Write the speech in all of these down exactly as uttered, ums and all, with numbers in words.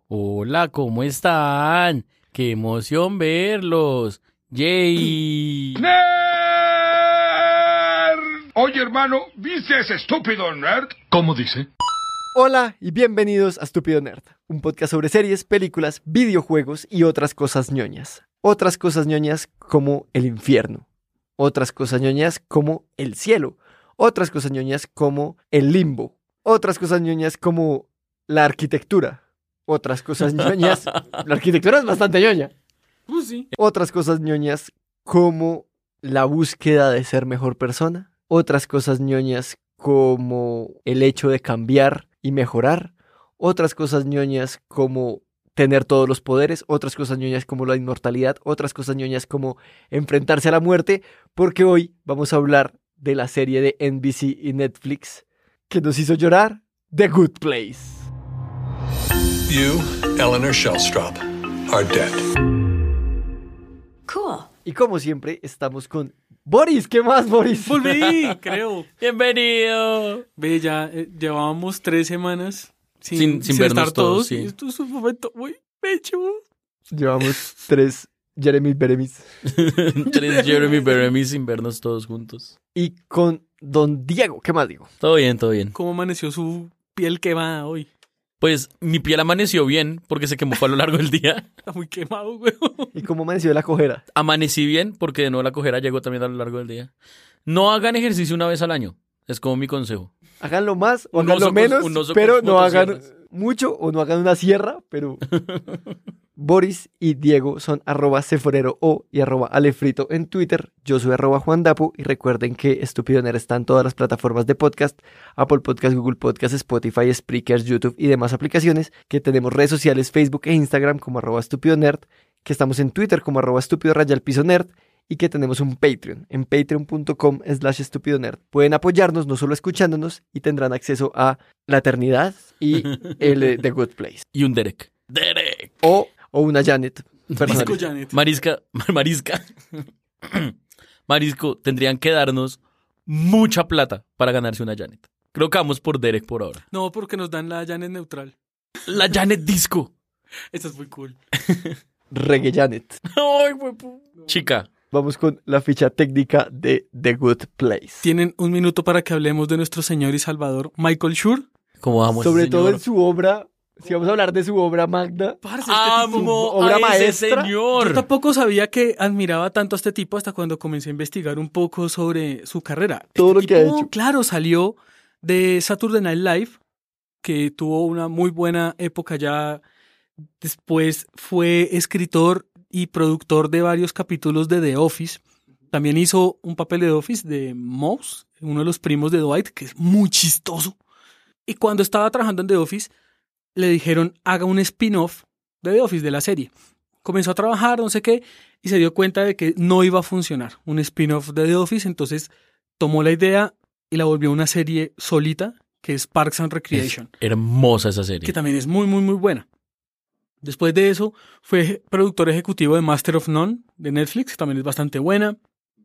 Hola, ¿cómo están? ¡Qué emoción verlos! ¡Yay! ¡Nerd! Oye, hermano, ¿viste ese estúpido nerd? ¿Cómo dice? Hola y bienvenidos a Estúpido Nerd, un podcast sobre series, películas, videojuegos y otras cosas ñoñas. Otras cosas ñoñas como el infierno. Otras cosas ñoñas como el cielo. Otras cosas ñoñas como el limbo. Otras cosas ñoñas como la arquitectura. Otras cosas ñoñas... La arquitectura es bastante ñoña. Pues sí. Otras cosas ñoñas como la búsqueda de ser mejor persona. Otras cosas ñoñas como el hecho de cambiar y mejorar. Otras cosas ñoñas como tener todos los poderes. Otras cosas ñoñas como la inmortalidad. Otras cosas ñoñas como enfrentarse a la muerte. Porque hoy vamos a hablar de la serie de N B C y Netflix que nos hizo llorar, The Good Place. You, Eleanor Shellstrop, are dead. Cool. Y como siempre, estamos con Boris. ¿Qué más, Boris? Volví, creo. ¡Bienvenido! Ve, ya eh, llevábamos tres semanas sin, Sin- sin vernos estar todos, sí. Y esto es un momento muy bello. Llevamos tres Jeremy Beremis. Tres Jeremy Beremy sin vernos todos juntos. Y con Don Diego. ¿Qué más digo? Todo bien, todo bien. ¿Cómo amaneció su piel quemada hoy? Pues mi piel amaneció bien porque se quemó fue a lo largo del día. Está muy quemado, güey. ¿Y cómo amaneció la cojera? Amanecí bien porque de nuevo la cojera llegó también a lo largo del día. No hagan ejercicio una vez al año. Es como mi consejo. Háganlo más o Un háganlo oso con- menos, un oso pero con no hagan motosierras. mucho o no hagan una sierra, pero... Boris y Diego son arroba ceforero o y arroba alefrito en Twitter. Yo soy arroba Juan Dapo y recuerden que Estúpido Nerd está en todas las plataformas de podcast, Apple Podcast, Google Podcast, Spotify, Spreaker, YouTube y demás aplicaciones, que tenemos redes sociales, Facebook e Instagram como arroba Estúpido Nerd, que estamos en Twitter como arroba estúpido raya al piso nerd y que tenemos un Patreon en patreon.com slash estúpido nerd. Pueden apoyarnos no solo escuchándonos y tendrán acceso a la eternidad y el eh, The Good Place. Y un Derek. ¡Derek! O, o una Janet. Disco personalizada. Janet. Marisca, Marisca. Marisco, tendrían que darnos mucha plata para ganarse una Janet. Creo que vamos por Derek por ahora. No, porque nos dan la Janet neutral. La Janet Disco. Esta es muy cool. Reggae Janet. Ay, huepu. Chica. Vamos con la ficha técnica de The Good Place. ¿Tienen un minuto para que hablemos de nuestro señor y salvador Michael Schur? ¿Cómo vamos? Sobre todo señor? en su obra, si vamos a hablar de su obra magna, Parce, este tipo- ¡Amo obra a ese maestra. señor! Yo tampoco sabía que admiraba tanto a este tipo hasta cuando comencé a investigar un poco sobre su carrera. Todo Este lo que ha tipo, hecho. Claro, salió de Saturday Night Live, que tuvo una muy buena época ya. Después fue escritor y productor de varios capítulos de The Office. También hizo un papel de The Office de Mouse, uno de los primos de Dwight, que es muy chistoso. Y cuando estaba trabajando en The Office, le dijeron, haga un spin-off de The Office, de la serie. Comenzó a trabajar, no sé qué, y se dio cuenta de que no iba a funcionar un spin-off de The Office, entonces tomó la idea y la volvió una serie solita, que es Parks and Recreation, Hermosa esa serie. que también es muy, muy, muy buena. Después de eso, fue productor ejecutivo de Master of None, de Netflix, que también es bastante buena.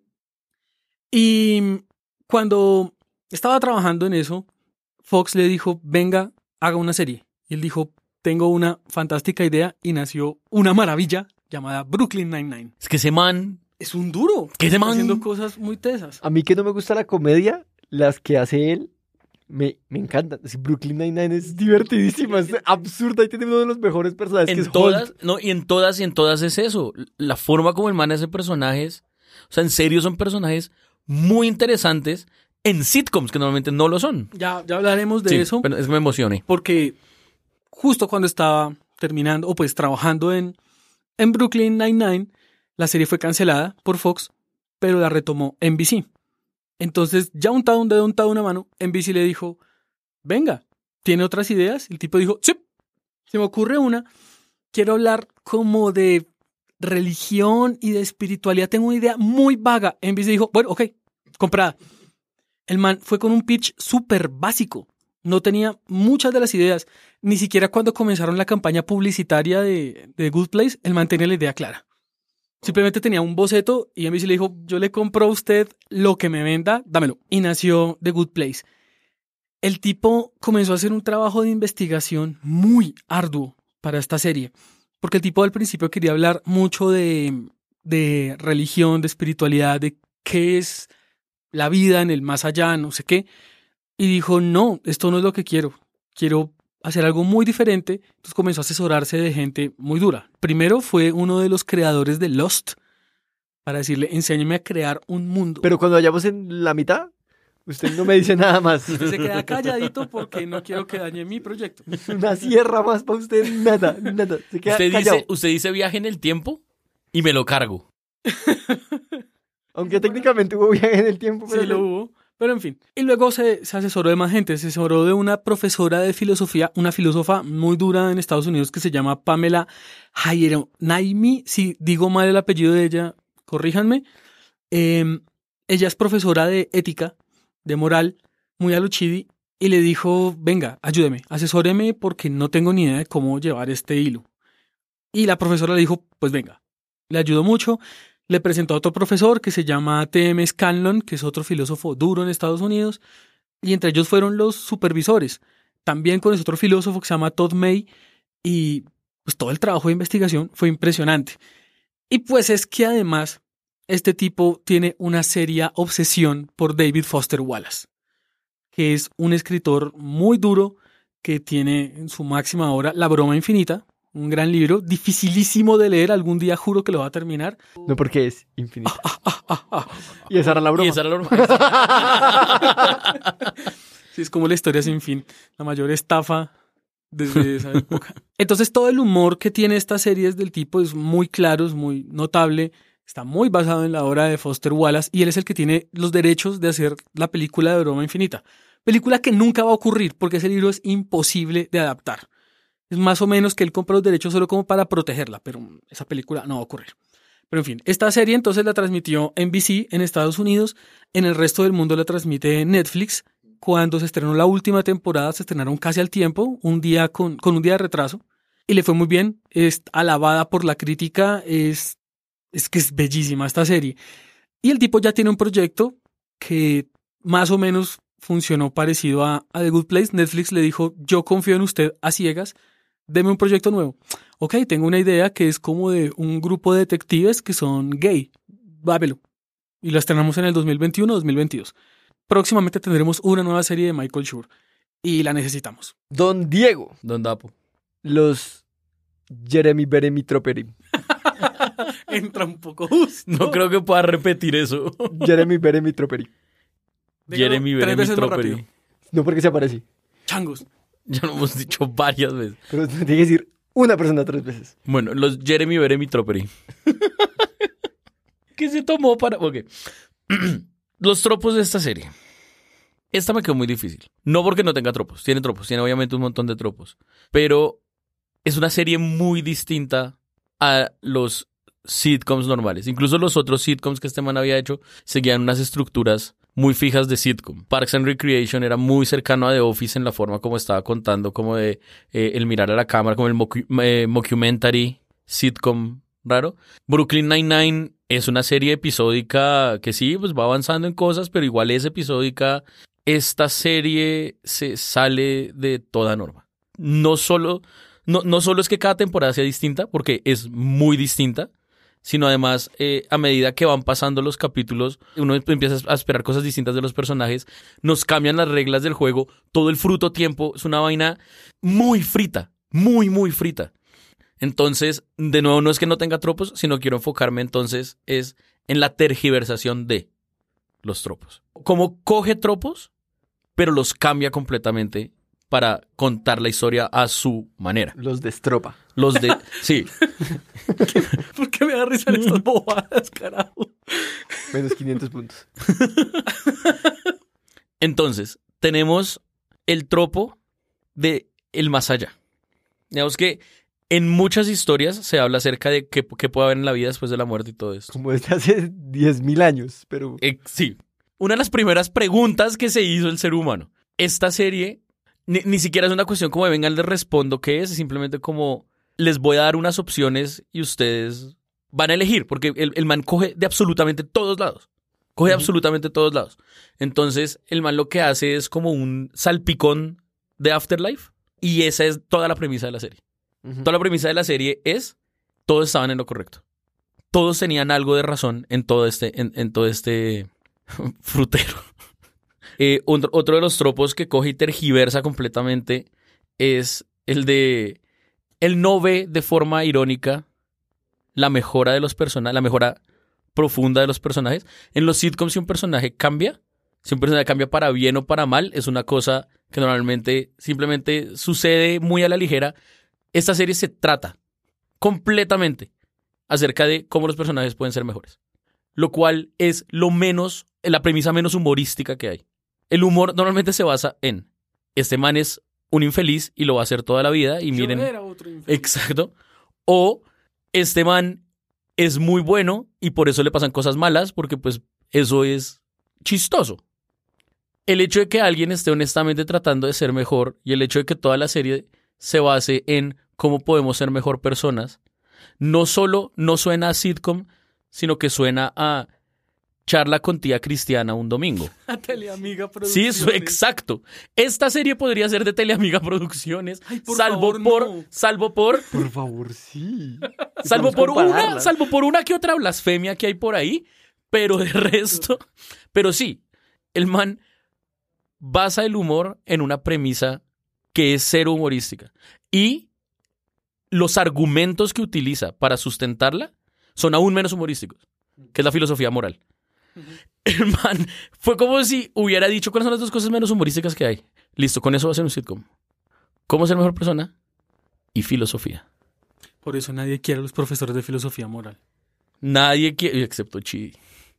Y cuando estaba trabajando en eso, Fox le dijo, venga, haga una serie. Y él dijo, tengo una fantástica idea, y nació una maravilla llamada Brooklyn Nine-Nine. Es que ese man... Es un duro. ¿Qué ese Está man? haciendo cosas muy tesas. A mí que no me gusta la comedia, las que hace él, me, me encantan. Sí, Brooklyn Nine-Nine es divertidísima, es absurda y tiene uno de los mejores personajes que En es todas, Holt. no, y en todas, y en todas es eso. La forma como el man hace personajes, o sea, en serio son personajes muy interesantes en sitcoms que normalmente no lo son. Ya, ya hablaremos de Sí, eso. pero es que me emocioné. Porque justo cuando estaba terminando, o pues trabajando en, en Brooklyn Nine-Nine, la serie fue cancelada por Fox, pero la retomó N B C. Entonces, ya untado un dedo, untado una mano, N B C le dijo, venga, ¿tiene otras ideas? El tipo dijo, sí, se me ocurre una. Quiero hablar como de religión y de espiritualidad. Tengo una idea muy vaga. N B C dijo, bueno, ok, comprada. El man fue con un pitch súper básico. No tenía muchas de las ideas. Ni siquiera cuando comenzaron la campaña publicitaria de, de Good Place, el man tenía la idea clara. Simplemente tenía un boceto y N B C le dijo, yo le compro a usted lo que me venda, dámelo. Y nació The Good Place. El tipo comenzó a hacer un trabajo de investigación muy arduo para esta serie. Porque el tipo al principio quería hablar mucho de, de religión, de espiritualidad, de qué es la vida en el más allá, no sé qué. Y dijo, no, esto no es lo que quiero. Quiero hacer algo muy diferente. Entonces comenzó a asesorarse de gente muy dura. Primero fue uno de los creadores de Lost para decirle, enséñame a crear un mundo. Pero cuando vayamos en la mitad, usted no me dice nada más. Usted se queda calladito porque no quiero que dañe mi proyecto. Una sierra más para usted, nada, nada. Se queda Usted callado. dice, usted dice viaje en el tiempo y me lo cargo. Aunque técnicamente hubo viaje en el tiempo. Pero Sí, lo hubo. Pero en fin. Y luego se, se asesoró de más gente. Se asesoró de una profesora de filosofía, una filósofa muy dura en Estados Unidos que se llama Pamela Haironaimi. Si digo mal el apellido de ella, corríjanme. Eh, ella es profesora de ética, de moral, muy a lo chidi, y le dijo, venga, ayúdeme, asesóreme porque no tengo ni idea de cómo llevar este hilo. Y la profesora le dijo, pues venga, le ayudó mucho. Le presentó a otro profesor que se llama T M Scanlon, que es otro filósofo duro en Estados Unidos, y entre ellos fueron los supervisores. También con ese otro filósofo que se llama Todd May, y pues todo el trabajo de investigación fue impresionante. Y pues es que además este tipo tiene una seria obsesión por David Foster Wallace, que es un escritor muy duro que tiene en su máxima obra La broma infinita, un gran libro, dificilísimo de leer, algún día juro que lo va a terminar. no, porque es infinito. Y esa era la broma. Y esa era la broma. Sí, es como la historia sin fin, la mayor estafa desde esa época. Entonces todo el humor que tiene esta serie es del tipo, es muy claro, es muy notable, está muy basado en la obra de Foster Wallace y él es el que tiene los derechos de hacer la película de Broma Infinita. Película que nunca va a ocurrir porque ese libro es imposible de adaptar. Es más o menos que él compra los derechos solo como para protegerla, pero esa película no va a ocurrir. Pero en fin, esta serie entonces la transmitió N B C en Estados Unidos, en el resto del mundo la transmite Netflix. Cuando se estrenó la última temporada se estrenaron casi al tiempo, un día con, con un día de retraso, y le fue muy bien, es alabada por la crítica, es, es que es bellísima esta serie. Y el tipo ya tiene un proyecto que más o menos funcionó parecido a, a The Good Place. Netflix le dijo, yo confío en usted a ciegas, deme un proyecto nuevo. Ok, tengo una idea que es como de un grupo de detectives que son gay. Vábelo. Y la estrenamos en el dos mil veintiuno dos mil veintidós. Próximamente tendremos una nueva serie de Michael Schur. Y la necesitamos. Don Diego. Don Dapo. Los Jeremy Beremy Troperi. Entra un poco justo. No creo que pueda repetir eso. Jeremy Beremy Troperi. Dígalo Jeremy tres Beremy veces más Troperi. rápido. No porque se aparece. Changos. Ya lo hemos dicho varias veces. Pero tiene que decir una persona tres veces. Bueno, los Jeremy Beremy Troperi. ¿Qué se tomó para...? Ok. Los tropos de esta serie. Esta me quedó muy difícil. No porque no tenga tropos. Tiene tropos. Tiene obviamente un montón de tropos. Pero es una serie muy distinta a los sitcoms normales. Incluso los otros sitcoms que este man había hecho seguían unas estructuras muy fijas de sitcom. Parks and Recreation era muy cercano a The Office en la forma como estaba contando, como de eh, el mirar a la cámara, como el mocu- eh, mockumentary sitcom raro. Brooklyn Nine-Nine es una serie episódica que sí, pues va avanzando en cosas, pero igual es episódica. Esta serie se sale de toda norma. No solo, no, no solo es que cada temporada sea distinta, porque es muy distinta, sino además eh, a medida que van pasando los capítulos, uno empieza a esperar cosas distintas de los personajes, nos cambian las reglas del juego, todo el fruto tiempo es una vaina muy frita, muy, muy frita. Entonces, de nuevo, no es que no tenga tropos, sino quiero enfocarme entonces es en la tergiversación de los tropos. Como coge tropos, pero los cambia completamente para contar la historia a su manera. Los destropa. Los de... Sí. ¿Por qué me da risa en estas bobadas, carajo? Menos quinientos puntos. Entonces, tenemos el tropo de el más allá. Digamos que en muchas historias se habla acerca de qué, qué puede haber en la vida después de la muerte y todo esto. Como desde hace diez mil años, pero... Eh, sí. Una de las primeras preguntas que se hizo el ser humano. Esta serie ni, ni siquiera es una cuestión como de vengan, les respondo qué es, es simplemente como les voy a dar unas opciones y ustedes van a elegir, porque el, el man coge de absolutamente todos lados. Coge de uh-huh. absolutamente todos lados. Entonces, el man lo que hace es como un salpicón de Afterlife y esa es toda la premisa de la serie. Ujú. Toda la premisa de la serie es, todos estaban en lo correcto. Todos tenían algo de razón en todo este, en, en todo este frutero. Eh, otro, otro de los tropos que coge y tergiversa completamente es el de, él no ve de forma irónica la mejora de los personajes, la mejora profunda de los personajes. En los sitcoms, si un personaje cambia, si un personaje cambia para bien o para mal, es una cosa que normalmente simplemente sucede muy a la ligera. Esta serie se trata completamente acerca de cómo los personajes pueden ser mejores, lo cual es lo menos, la premisa menos humorística que hay. El humor normalmente se basa en, este man es un infeliz y lo va a hacer toda la vida y miren... Yo era otro infeliz. Exacto. O este man es muy bueno y por eso le pasan cosas malas, porque pues eso es chistoso. El hecho de que alguien esté honestamente tratando de ser mejor y el hecho de que toda la serie se base en cómo podemos ser mejor personas, no solo no suena a sitcom, sino que suena a charla con tía Cristiana un domingo. A Teleamiga Sí, Producciones. eso, exacto. Esta serie podría ser de Teleamiga Producciones, Ay, por salvo favor, por, no. salvo por, Por favor, sí. salvo Podemos por una, compararlas. salvo por una que otra blasfemia que hay por ahí, pero de resto, pero sí, el man basa el humor en una premisa que es cero humorística y los argumentos que utiliza para sustentarla son aún menos humorísticos, que es la filosofía moral. El man fue como si hubiera dicho cuáles son las dos cosas menos humorísticas que hay. Listo, con eso va a ser un sitcom. ¿Cómo ser mejor persona? Y filosofía. Por eso nadie quiere a los profesores de filosofía moral. Nadie quiere, excepto Chidi.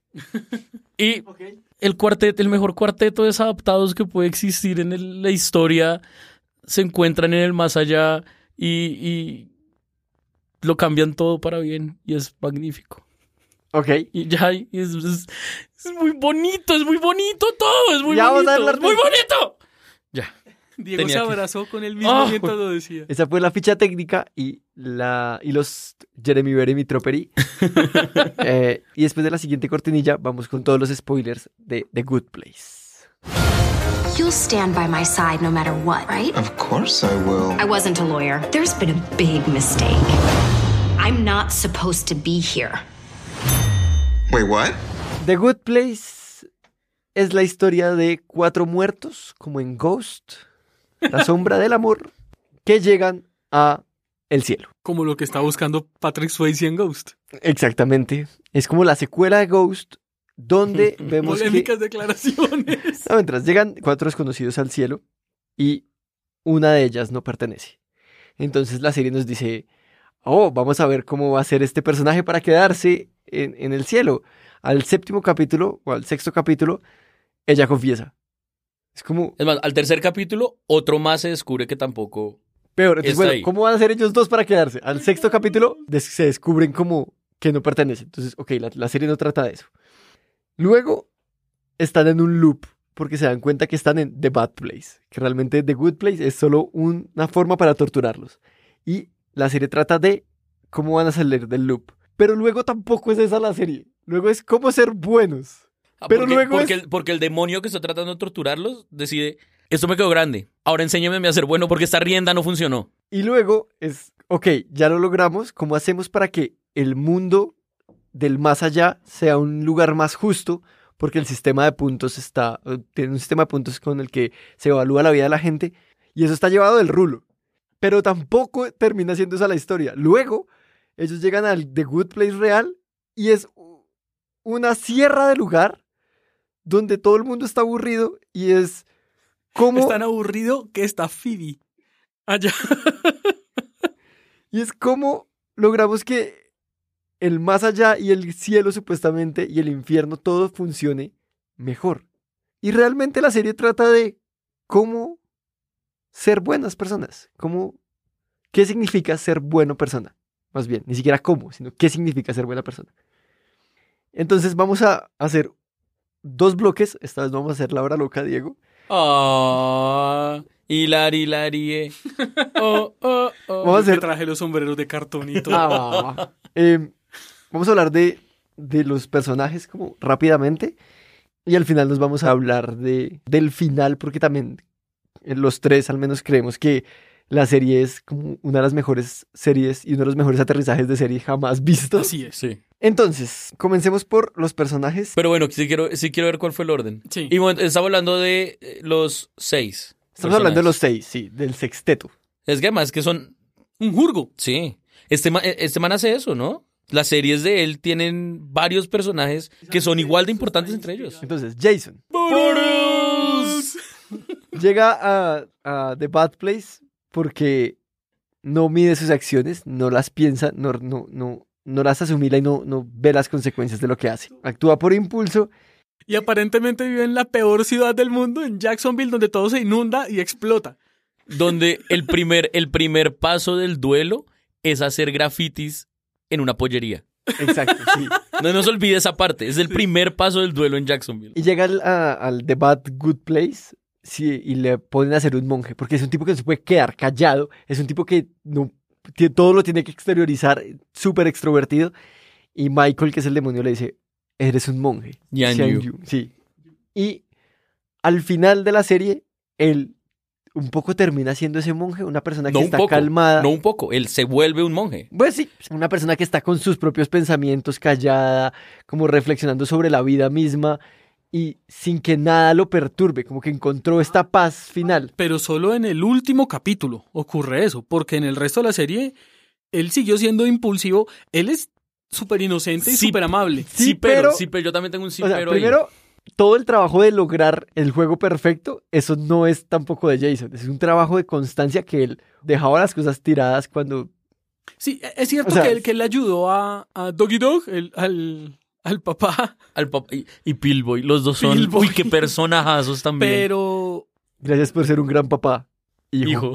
Y el cuarteto, el mejor cuarteto de desadaptados que puede existir en el- la historia, se encuentran en el más allá y, y lo cambian todo para bien y es magnífico. Ok. Y ya, y es, es- es muy bonito, es muy bonito todo, es muy Ya vamos a bonito, hablar es muy de- bonito. Ya. Diego Tenía se que- abrazó con él mismo Ah, mientras lo decía. Esa fue la ficha técnica y, la, y los Jeremy Beremy Tropery. Eh, y después de la siguiente cortinilla, vamos con todos los spoilers de The Good Place. You'll stand by my side no matter what, right? Of course I will. I wasn't a lawyer. There's been a big mistake. I'm not supposed to be here. Wait, what? The Good Place es la historia de cuatro muertos, como en Ghost, la sombra del amor, que llegan a el cielo. Como lo que está buscando Patrick Swayze en Ghost. Exactamente. Es como la secuela de Ghost, donde vemos que... Polémicas declaraciones. No, mientras llegan cuatro desconocidos al cielo y una de ellas no pertenece. Entonces la serie nos dice, oh, vamos a ver cómo va a ser este personaje para quedarse en, en el cielo. Al séptimo capítulo o al sexto capítulo, ella confiesa. Es como Es más, al tercer capítulo, otro más se descubre que tampoco... peor. Entonces, Está bueno, ahí. ¿cómo van a ser ellos dos para quedarse? Al sexto capítulo des- se descubren como que no pertenecen. Entonces, ok, la, la serie no trata de eso. Luego están en un loop porque se dan cuenta que están en The Bad Place, que realmente The Good Place es solo un- una forma para torturarlos. Y la serie trata de cómo van a salir del loop. Pero luego tampoco es esa la serie. Luego es cómo ser buenos. Ah, Pero porque, luego porque, es- el, porque el demonio que está tratando de torturarlos decide, esto me quedó grande, ahora enséñame a ser bueno porque esta rienda no funcionó. Y luego es, ok, ya lo logramos, ¿cómo hacemos para que el mundo del más allá sea un lugar más justo? Porque el sistema de puntos está, eh, tiene un sistema de puntos con el que se evalúa la vida de la gente y eso está llevado del rulo. Pero tampoco termina siendo esa la historia. Luego, ellos llegan al The Good Place real y es u- una sierra de lugar donde todo el mundo está aburrido y es como... Es tan aburrido que está Phoebe allá. Y es como logramos que el más allá y el cielo supuestamente y el infierno todo funcione mejor. Y realmente la serie trata de cómo ser buenas personas. Cómo, ¿qué significa ser buena persona? Más bien, ni siquiera cómo, sino qué significa ser buena persona. Entonces vamos a hacer dos bloques. Esta vez vamos a hacer la hora loca, Diego. Ah, hilari, hilari, eh. Oh, oh, oh. Vamos a Yo que hacer... traje los sombreros de cartón y todo. Ah, eh, vamos a hablar de, de los personajes como rápidamente y al final nos vamos a hablar de, del final porque también eh, los tres al menos creemos que la serie es como una de las mejores series y uno de los mejores aterrizajes de serie jamás vistos. Así es. Sí. Entonces, comencemos por los personajes. Pero bueno, sí quiero, sí quiero ver cuál fue el orden. Sí. Y bueno, estamos hablando de eh, los seis. Estamos hablando de los personajes. seis, sí, del sexteto. Es que además que son... Un jurgo. Sí. Este, ma- este man hace eso, ¿no? Las series de él tienen varios personajes que son igual de importantes entre ellos. Entonces, Jason llega a, a The Bad Place porque no mide sus acciones, no las piensa, no, no, no, no las asimila y no, no ve las consecuencias de lo que hace. Actúa por impulso. Y aparentemente vive en la peor ciudad del mundo, en Jacksonville, donde todo se inunda y explota. Donde el primer, el primer paso del duelo es hacer grafitis en una pollería. Exacto, sí. No nos olvide esa parte. Es el primer paso del duelo en Jacksonville. Y llega al, a- al The Bad Good Place, sí, y le ponen a ser un monje, porque es un tipo que no se puede quedar callado, es un tipo que no, tie- todo lo tiene que exteriorizar, súper extrovertido. Y Michael, que es el demonio, le dice, eres un monje. Yan Xian Yu. Yu, sí. Y al final de la serie, él un poco termina siendo ese monje, una persona que No un está poco. calmada. No un poco. Él se vuelve un monje. Pues sí, una persona que está con sus propios pensamientos, callada, como reflexionando sobre la vida misma y sin que nada lo perturbe, como que encontró esta paz final. Pero solo en el último capítulo ocurre eso, porque en el resto de la serie él siguió siendo impulsivo. Él es súper inocente y Sí, súper amable. Sí, Sí, pero, pero- sí, pero yo también tengo un sí, O sea, pero ahí. primero, todo el trabajo de lograr el juego perfecto, eso no es tampoco de Jason, es un trabajo de constancia que él dejaba las cosas tiradas cuando... Sí, es cierto O sea, que, él, que él ayudó a, a Doggy Dog, el- al, al papá, Al pap- y, y Pillboy, los dos son. Pillboy. Uy, qué personajazos también. pero, Gracias por ser un gran papá, hijo. Hijo.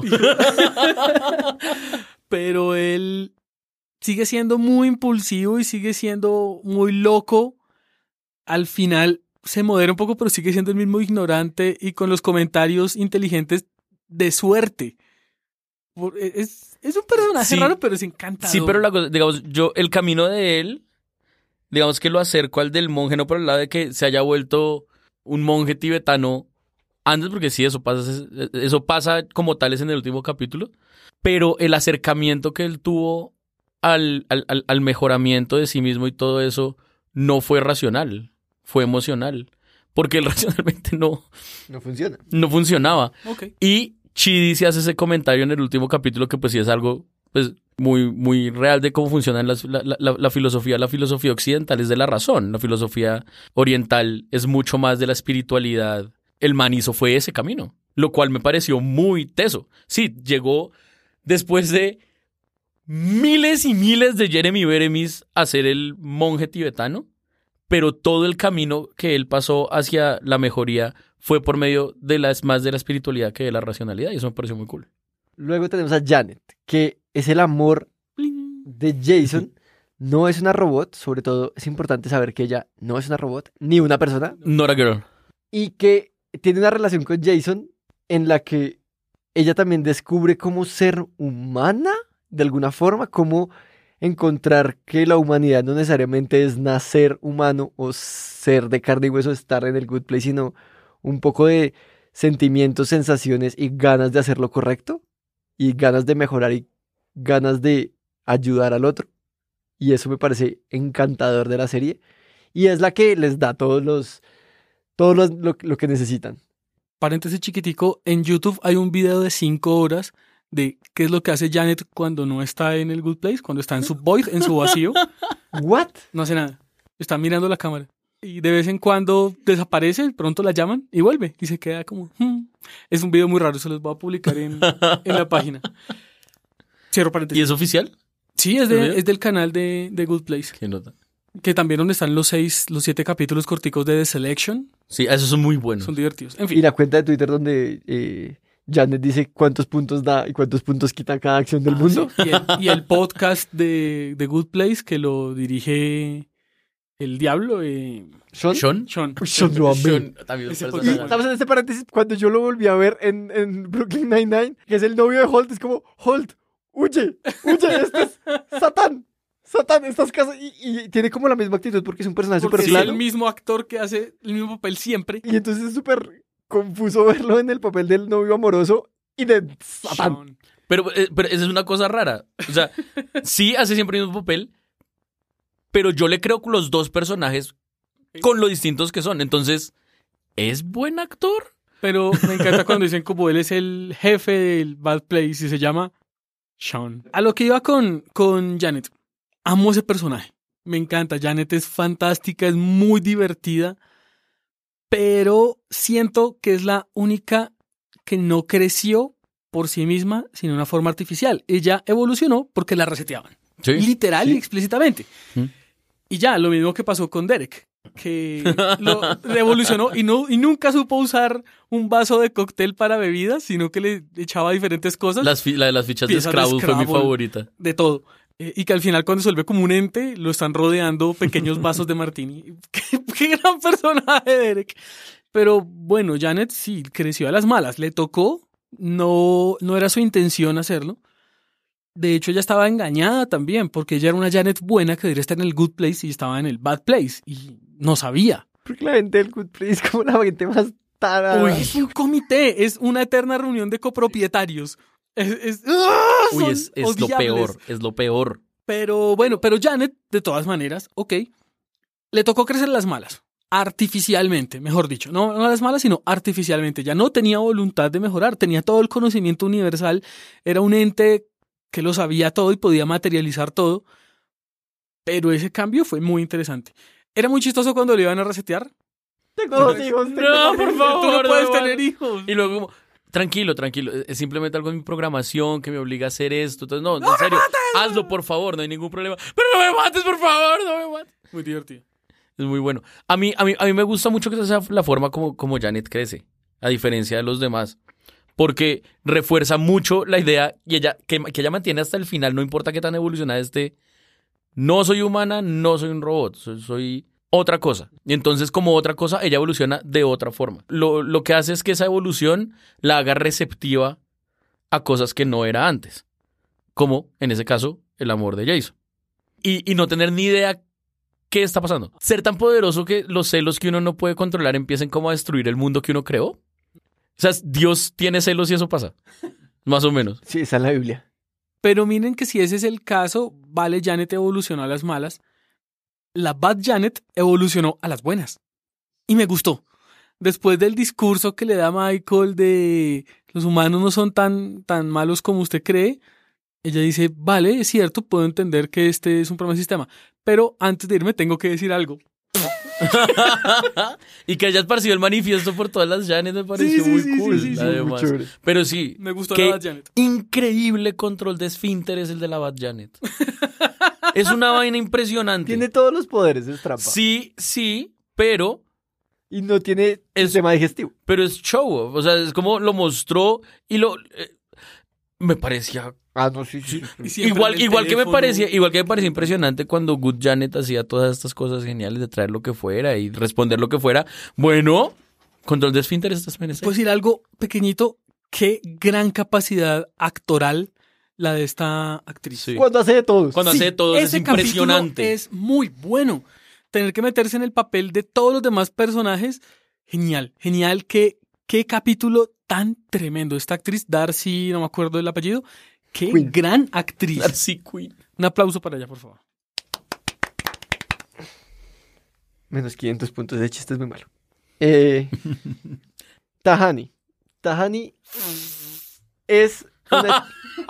pero él sigue siendo muy impulsivo y sigue siendo muy loco. Al final se modera un poco, pero sigue siendo el mismo ignorante y con los comentarios inteligentes de suerte. Por- Es, es un personaje Sí. raro, pero es encantador. Sí, pero la cosa, digamos, yo, el camino de él, digamos que lo acerco al del monje, no por el lado de que se haya vuelto un monje tibetano antes, porque sí, eso pasa, eso pasa como tales en el último capítulo, pero el acercamiento que él tuvo al, al, al, al mejoramiento de sí mismo y todo eso no fue racional, fue emocional, porque él racionalmente no, No funciona. no funcionaba. Ok. Y Chidi se hace ese comentario en el último capítulo que pues sí es algo pues muy, muy real de cómo funciona las- la, la, la, la filosofía. La filosofía occidental es de la razón. La filosofía oriental es mucho más de la espiritualidad. El man hizo fue ese camino, lo cual me pareció muy teso. Sí, llegó después de miles y miles de Jeremy Beremis a ser el monje tibetano, pero todo el camino que él pasó hacia la mejoría fue por medio de las más de la espiritualidad que de la racionalidad, y eso me pareció muy cool. Luego tenemos a Janet, que es el amor Bling. de Jason. No es una robot, sobre todo es importante saber que ella no es una robot, ni una persona, Not a girl. y que tiene una relación con Jason en la que ella también descubre cómo ser humana, de alguna forma, cómo encontrar que la humanidad no necesariamente es nacer humano o ser de carne y hueso, estar en el good place, sino un poco de sentimientos, sensaciones y ganas de hacer lo correcto, y ganas de mejorar y ganas de ayudar al otro. Y eso me parece encantador de la serie. Y es la que les da todos los, todos los, lo, lo que necesitan. Paréntesis chiquitico, en YouTube hay un video de cinco horas de qué es lo que hace Janet cuando no está en el good place, cuando está en su void, en su vacío. ¿What? No hace nada. Está mirando la cámara. Y de vez en cuando desaparece, pronto la llaman y vuelve. Y se queda como... "Hmm". Es un video muy raro, se los voy a publicar en, en la página. Cierro ¿Y paréntesis. es oficial? Sí, es, ¿El video? de, es del canal de, de Good Place. ¿Qué nota? Que también donde están los seis, los siete capítulos corticos de The Selection. Sí, esos son muy buenos. Son divertidos. En Y fin. la cuenta de Twitter donde eh, Janet dice cuántos puntos da y cuántos puntos quita cada acción del Ah, mundo. sí. Y, el, y el podcast de, de Good Place que lo dirige el Diablo. Eh, Sean. ¿Sean? Sean. Uy, Sean lo amé. Sean también Ese es Y personaje. estamos en este paréntesis, cuando yo lo volví a ver en, en Brooklyn Nine-Nine, que es el novio de Holt, es como, Holt, huye, huye, este es Satán, Satán, estás casado. Y, y tiene como la misma actitud porque es un personaje Porque súper es plano. el mismo actor que hace el mismo papel siempre. Y entonces es súper confuso verlo en el papel del novio amoroso y de Satán. Sean. Pero, eh, pero esa es una cosa rara. O sea, sí hace siempre el mismo papel, pero yo le creo con los dos personajes con lo distintos que son. Entonces, ¿es buen actor? Pero me encanta cuando dicen como él es el jefe del Bad Place y se llama Sean. A lo que iba con, con Janet. Amo ese personaje. Me encanta. Janet es fantástica, es muy divertida. Pero siento que es la única que no creció por sí misma, sino de una forma artificial. Ella evolucionó porque la reseteaban. Sí. Literal sí. y explícitamente. ¿Mm? Y ya, lo mismo que pasó con Derek, que lo revolucionó y, no, y nunca supo usar un vaso de cóctel para bebidas, sino que le echaba diferentes cosas. Las fi- la de las fichas de Piezas de Scrabble, fue mi Scrabble. favorita. De todo. Eh, y que al final cuando se vuelve como un ente, lo están rodeando pequeños vasos de martini. qué, qué gran personaje, Derek. Pero bueno, Janet sí creció a las malas. Le tocó, no, no era su intención hacerlo. De hecho, ella estaba engañada también, porque ella era una Janet buena que debería estar en el Good Place y estaba en el Bad Place. Y no sabía. Porque la gente del Good Place es como la gente más tarada. Uy, es un comité, es una eterna reunión de copropietarios. Es, es, ¡ah! Uy, Son es, es lo odiables. peor, es lo peor. Pero bueno, pero Janet, de todas maneras, ok, le tocó crecer las malas. Artificialmente, mejor dicho. No, no las malas, sino artificialmente. Ya no tenía voluntad de mejorar, tenía todo el conocimiento universal. Era un ente que lo sabía todo y podía materializar todo. Pero ese cambio fue muy interesante. Era muy chistoso cuando le iban a resetear. Tengo dos hijos. tengo No, dos por hijos. favor. Tú no puedes no, tener no. hijos. Y luego como, tranquilo, tranquilo, es simplemente algo en mi programación que me obliga a hacer esto. Entonces, no, en serio, hazlo por favor, no hay ningún problema. Pero no me mates, por favor, no me mates. Muy divertido. Es muy bueno. A mí, a mí, a mí me gusta mucho que esa sea la forma como, como Janet crece, a diferencia de los demás. Porque refuerza mucho la idea y ella, que, que ella mantiene hasta el final, no importa qué tan evolucionada esté. No soy humana, no soy un robot, soy, soy otra cosa. Y entonces, como otra cosa, ella evoluciona de otra forma. Lo, lo que hace es que esa evolución la haga receptiva a cosas que no era antes. Como, en ese caso, el amor de Jason. Y, y no tener ni idea qué está pasando. Ser tan poderoso que los celos que uno no puede controlar empiecen como a destruir el mundo que uno creó. O sea, Dios tiene celos y eso pasa. Más o menos. Sí, esa es la Biblia. Pero miren que si ese es el caso, vale, Janet evolucionó a las malas. La Bad Janet evolucionó a las buenas. Y me gustó. Después del discurso que le da Michael de los humanos no son tan, tan malos como usted cree, ella dice, vale, es cierto, puedo entender que este es un problema de sistema. Pero antes de irme tengo que decir algo. Y que haya esparcido el manifiesto por todas las Janet me pareció Sí, sí, muy sí, cool. sí, sí, sí, además. muy chévere. Pero sí, Me gustó qué la Bad Janet. increíble control de esfínter es el de la Bad Janet. Es una vaina impresionante. Tiene todos los poderes, es trampa. Sí, sí, pero, Y no tiene Es- sistema digestivo. pero es show. O sea, es como lo mostró y lo... eh, me parecía... Ah, no, sí, sí. sí, sí. Y siempre Igual, en el igual que me teléfono. parecía, igual que me parecía impresionante cuando Good Janet hacía todas estas cosas geniales de traer lo que fuera y responder lo que fuera. Bueno, control de esfínter estás en ese. Puedo decir algo pequeñito. Qué gran capacidad actoral la de esta actriz. Sí. Cuando hace de todos. Cuando Sí, hace todo es ese capítulo impresionante. Es muy bueno. Tener que meterse en el papel de todos los demás personajes, genial, genial. Qué, qué capítulo tan tremendo. Esta actriz, Darcy, no me acuerdo del apellido, qué Queen. gran actriz. Darcy Quinn. Un aplauso para ella, por favor. Menos quinientos puntos de chiste es muy malo. Eh, Tahani. Tahani es una...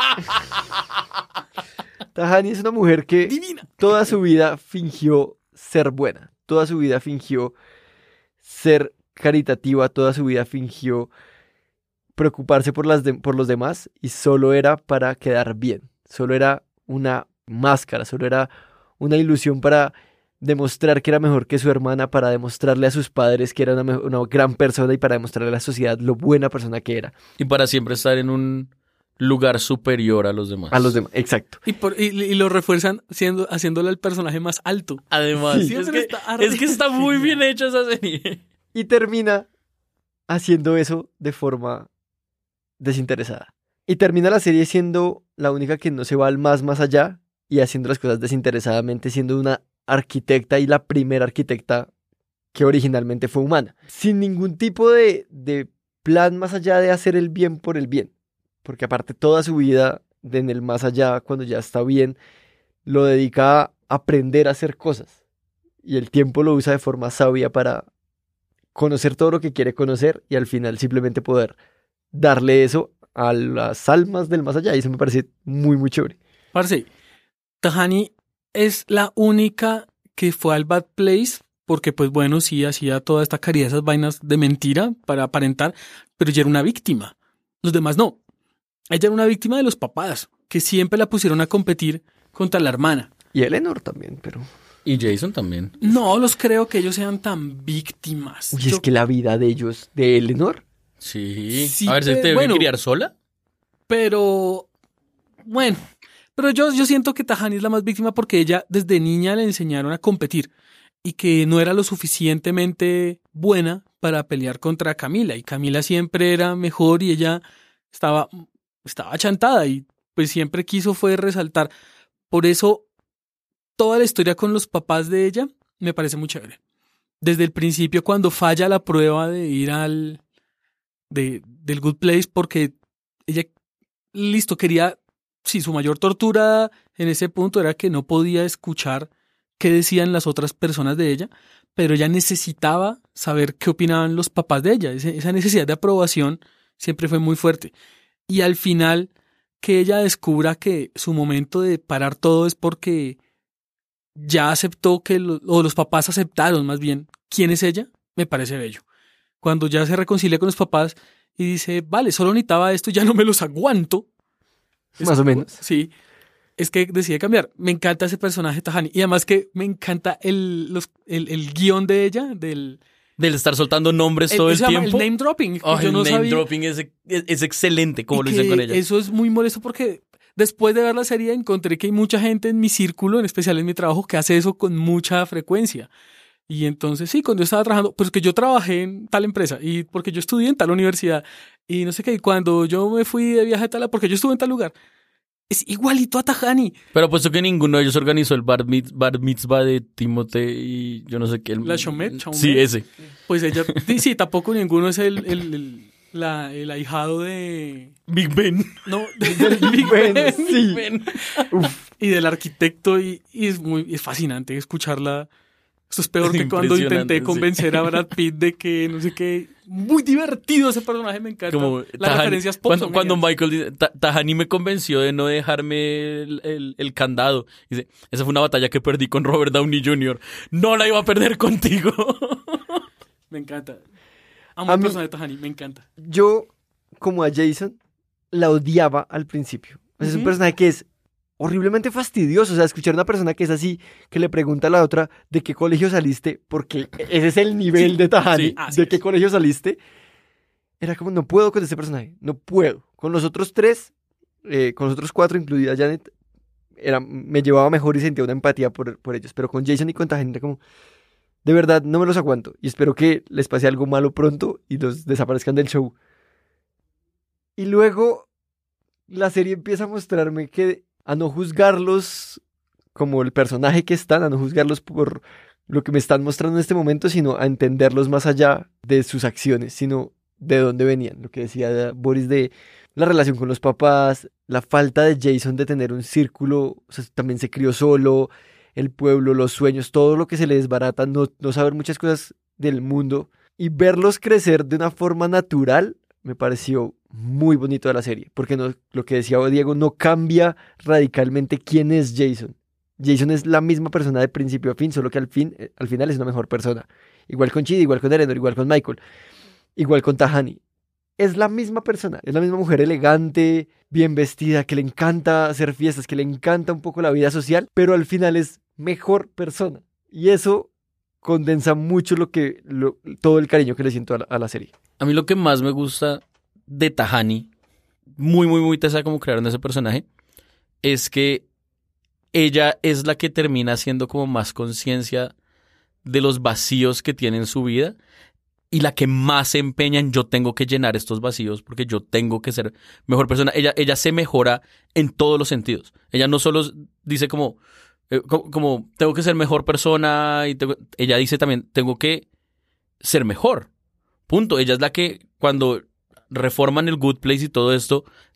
Tahani es una mujer que Divina. toda su vida fingió ser buena. Toda su vida fingió ser caritativa. Toda su vida fingió preocuparse por, las de- por los demás y solo era para quedar bien. Solo era una máscara, solo era una ilusión para demostrar que era mejor que su hermana, para demostrarle a sus padres que era una, me- una gran persona y para demostrarle a la sociedad lo buena persona que era. Y para siempre estar en un lugar superior a los demás. A los demás, exacto. Y, por- y, y lo refuerzan siendo, haciéndole el personaje más alto. Además, Sí. es, Siempre que, está arriba. es que está muy bien hecha esa serie. Y termina haciendo eso de forma desinteresada. Y termina la serie siendo la única que no se va al más más allá y haciendo las cosas desinteresadamente, siendo una arquitecta y la primera arquitecta que originalmente fue humana. Sin ningún tipo de, de plan más allá de hacer el bien por el bien. porque aparte toda su vida de en el más allá, cuando ya está bien, lo dedica a aprender a hacer cosas. Y el tiempo lo usa de forma sabia para conocer todo lo que quiere conocer y al final simplemente poder darle eso a las almas del más allá. Y eso me parece muy, muy chévere. Parce, Tahani es la única que fue al Bad Place porque, pues bueno, sí hacía toda esta caridad, esas vainas de mentira para aparentar, pero ella era una víctima. Los demás no. Ella era una víctima de los papás, que siempre la pusieron a competir contra la hermana. Y Eleanor también, pero... Y Jason también. No los creo que ellos sean tan víctimas. Uy, Yo- es que la vida de ellos, de Eleanor, Sí. Sí, a ver, ¿se pe- te debe bueno. criar sola? Pero, bueno, pero yo, yo siento que Tahani es la más víctima porque ella desde niña le enseñaron a competir y que no era lo suficientemente buena para pelear contra Camila. Y Camila siempre era mejor y ella estaba, estaba chantada y pues siempre quiso fue resaltar. Por eso, toda la historia con los papás de ella me parece muy chévere. Desde el principio, cuando falla la prueba de ir al... De, del Good Place, porque ella, listo, quería... Sí, su mayor tortura en ese punto era que no podía escuchar qué decían las otras personas de ella, pero ella necesitaba saber qué opinaban los papás de ella. Ese- esa necesidad de aprobación siempre fue muy fuerte. Y al final, que ella descubra que su momento de parar todo es porque ya aceptó que, lo- o los papás aceptaron más bien quién es ella, me parece bello. Cuando ya se reconcilia con los papás y dice, vale, solo necesitaba esto, ya no me los aguanto. Es más o como- menos. Sí, es que decide cambiar. Me encanta ese personaje Tahani y además que me encanta el, los, el, el guión de ella, del... Del estar soltando nombres todo el se llama tiempo. el name dropping. que Ay, yo no el name sabía. dropping es, es, es excelente, como Y lo dicen que con ella. Eso es muy molesto porque después de ver la serie encontré que hay mucha gente en mi círculo, en especial en mi trabajo, que hace eso con mucha frecuencia. Y entonces sí, cuando yo estaba trabajando, pues que yo trabajé en tal empresa y porque yo estudié en tal universidad y no sé qué, y cuando yo me fui de viaje a tal, porque yo estuve en tal lugar, es igualito a Tahani. Pero puesto que ninguno de ellos organizó el bar, mitz- bar mitzvah de Timote y yo no sé qué. El, La Shomet, Shomet. Sí, ese. Pues ella, sí, sí, tampoco ninguno es el, el, el, la, el ahijado de... Big Ben. No, del Big Ben, Ben. sí. Ben. Y del arquitecto y, y es muy es fascinante escucharla. Esto es peor que cuando Impresionante, intenté sí. convencer a Brad Pitt de que no sé qué. Muy divertido ese personaje, me encanta. Como Las Tahani- referencias pop cuando, son cuando geniales. Michael dice, "Ta- Tahani me convenció de no dejarme el, el- el candado. Dice, esa fue una batalla que perdí con Robert Downey junior No la iba a perder contigo. Me encanta. Amo A el mí- personaje de Tahani, me encanta. yo, como a Jason, la odiaba al principio. O sea, es un Ujú. personaje que es horriblemente fastidioso. O sea, escuchar a una persona que es así, que le pregunta a la otra de qué colegio saliste, porque ese es el nivel Sí, de Tahani, sí, así de qué es. colegio saliste. Era como, no puedo con este personaje, no puedo. Con los otros tres, eh, con los otros cuatro, incluida Janet, era, me llevaba mejor y sentía una empatía por, por ellos. Pero con Jason y con Tahani era como, de verdad, no me los aguanto. Y espero que les pase algo malo pronto y los desaparezcan del show. Y luego la serie empieza a mostrarme que a no juzgarlos como el personaje que están, a no juzgarlos por lo que me están mostrando en este momento, sino a entenderlos más allá de sus acciones, sino de dónde venían. Lo que decía Boris de la relación con los papás, la falta de Jason de tener un círculo, o sea, también se crió solo, el pueblo, los sueños, todo lo que se le desbarata, no, no saber muchas cosas del mundo y verlos crecer de una forma natural me pareció muy bonito de la serie, porque no, lo que decía Diego no cambia radicalmente quién es Jason. Jason es la misma persona de principio a fin, solo que al, fin, eh, al final es una mejor persona. Igual con Chidi, igual con Eleanor, igual con Michael, igual con Tahani. Es la misma persona, es la misma mujer elegante, bien vestida, que le encanta hacer fiestas, que le encanta un poco la vida social, pero al final es mejor persona. Y eso condensa mucho lo que, lo- todo el cariño que le siento a la, a la serie. A mí lo que más me gusta de Tahani, muy, muy, muy tesa como crearon ese personaje, es que ella es la que termina siendo como más conciencia de los vacíos que tiene en su vida y la que más se empeña en yo tengo que llenar estos vacíos porque yo tengo que ser mejor persona. Ella, ella se mejora en todos los sentidos. Ella no solo dice como, eh, como, como, tengo que ser mejor persona, y tengo- ella dice también tengo que ser mejor. Punto. Ella es la que cuando reforman el Good Place y todo esto,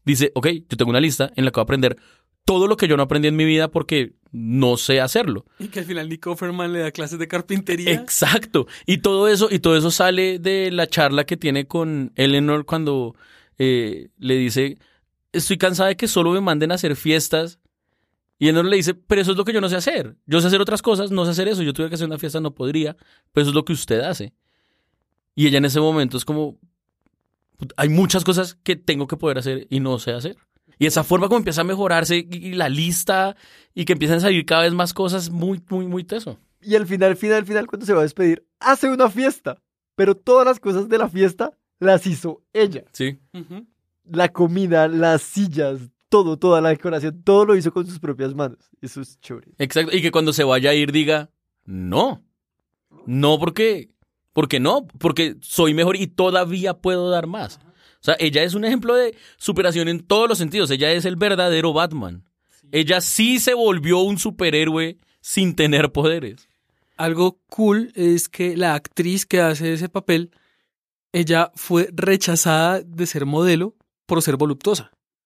dice, ok, yo tengo una lista en la que voy a aprender todo lo que yo no aprendí en mi vida porque no sé hacerlo. Y que al final Nick Offerman le da clases de carpintería. Exacto. Y todo eso, y todo eso sale de la charla que tiene con Eleanor cuando eh, le dice, estoy cansada de que solo me manden a hacer fiestas. Y Eleanor le dice, pero eso es lo que yo no sé hacer. Yo sé hacer otras cosas, no sé hacer eso. Yo tuve que hacer una fiesta, no podría. Pero eso es lo que usted hace. Y ella en ese momento es como, hay muchas cosas que tengo que poder hacer y no sé hacer. Y esa forma como empieza a mejorarse y la lista y que empiezan a salir cada vez más cosas muy, muy, muy teso. Y al final, final, final, cuando se va a despedir, hace una fiesta. Pero todas las cosas de la fiesta las hizo ella. Sí. Uh-huh. La comida, las sillas, todo, toda la decoración, todo lo hizo con sus propias manos. Eso es chévere. Exacto. Y que cuando se vaya a ir diga, no. No porque, porque no, porque soy mejor y todavía puedo dar más. O sea, ella es un ejemplo de superación en todos los sentidos. Ella es el verdadero Batman. Sí. Ella sí se volvió un superhéroe sin tener poderes. Algo cool es que la actriz que hace ese papel, ella fue rechazada de ser modelo por ser voluptuosa.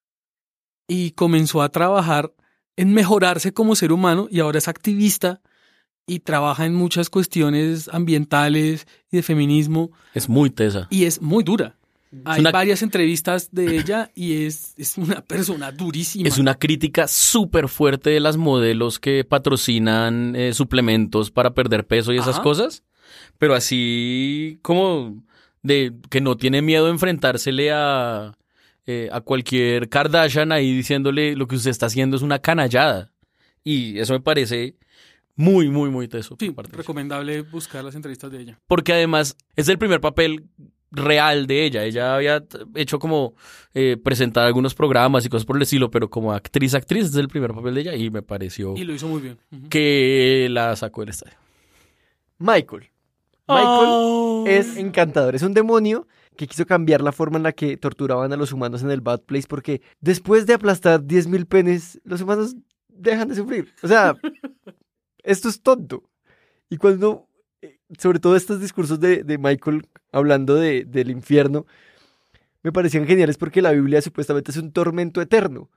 Y comenzó a trabajar en mejorarse como ser humano y ahora es activista y trabaja en muchas cuestiones ambientales y de feminismo. Es muy tesa. Y es muy dura. Hay una... varias entrevistas de ella y es, es una persona durísima. Es una crítica súper fuerte de las modelos que patrocinan eh, suplementos para perder peso y esas Ajá. cosas. Pero así como de que no tiene miedo de enfrentársele a, eh, a cualquier Kardashian ahí diciéndole lo que usted está haciendo es una canallada. Y eso me parece muy, muy, muy teso. Sí, recomendable buscar las entrevistas de ella. Porque además es el primer papel real de ella. Ella había hecho como eh, presentar algunos programas y cosas por el estilo, pero como actriz, actriz, es el primer papel de ella y me pareció... Y lo hizo muy bien. Uh-huh. Que la sacó del estadio. Michael. Michael oh. es encantador. Es un demonio que quiso cambiar la forma en la que torturaban a los humanos en el Bad Place porque después de aplastar diez mil penes, los humanos dejan de sufrir. O sea, esto es tonto. Y cuando... sobre todo estos discursos de, de Michael hablando de, del infierno, me parecían geniales porque la Biblia supuestamente es un tormento eterno.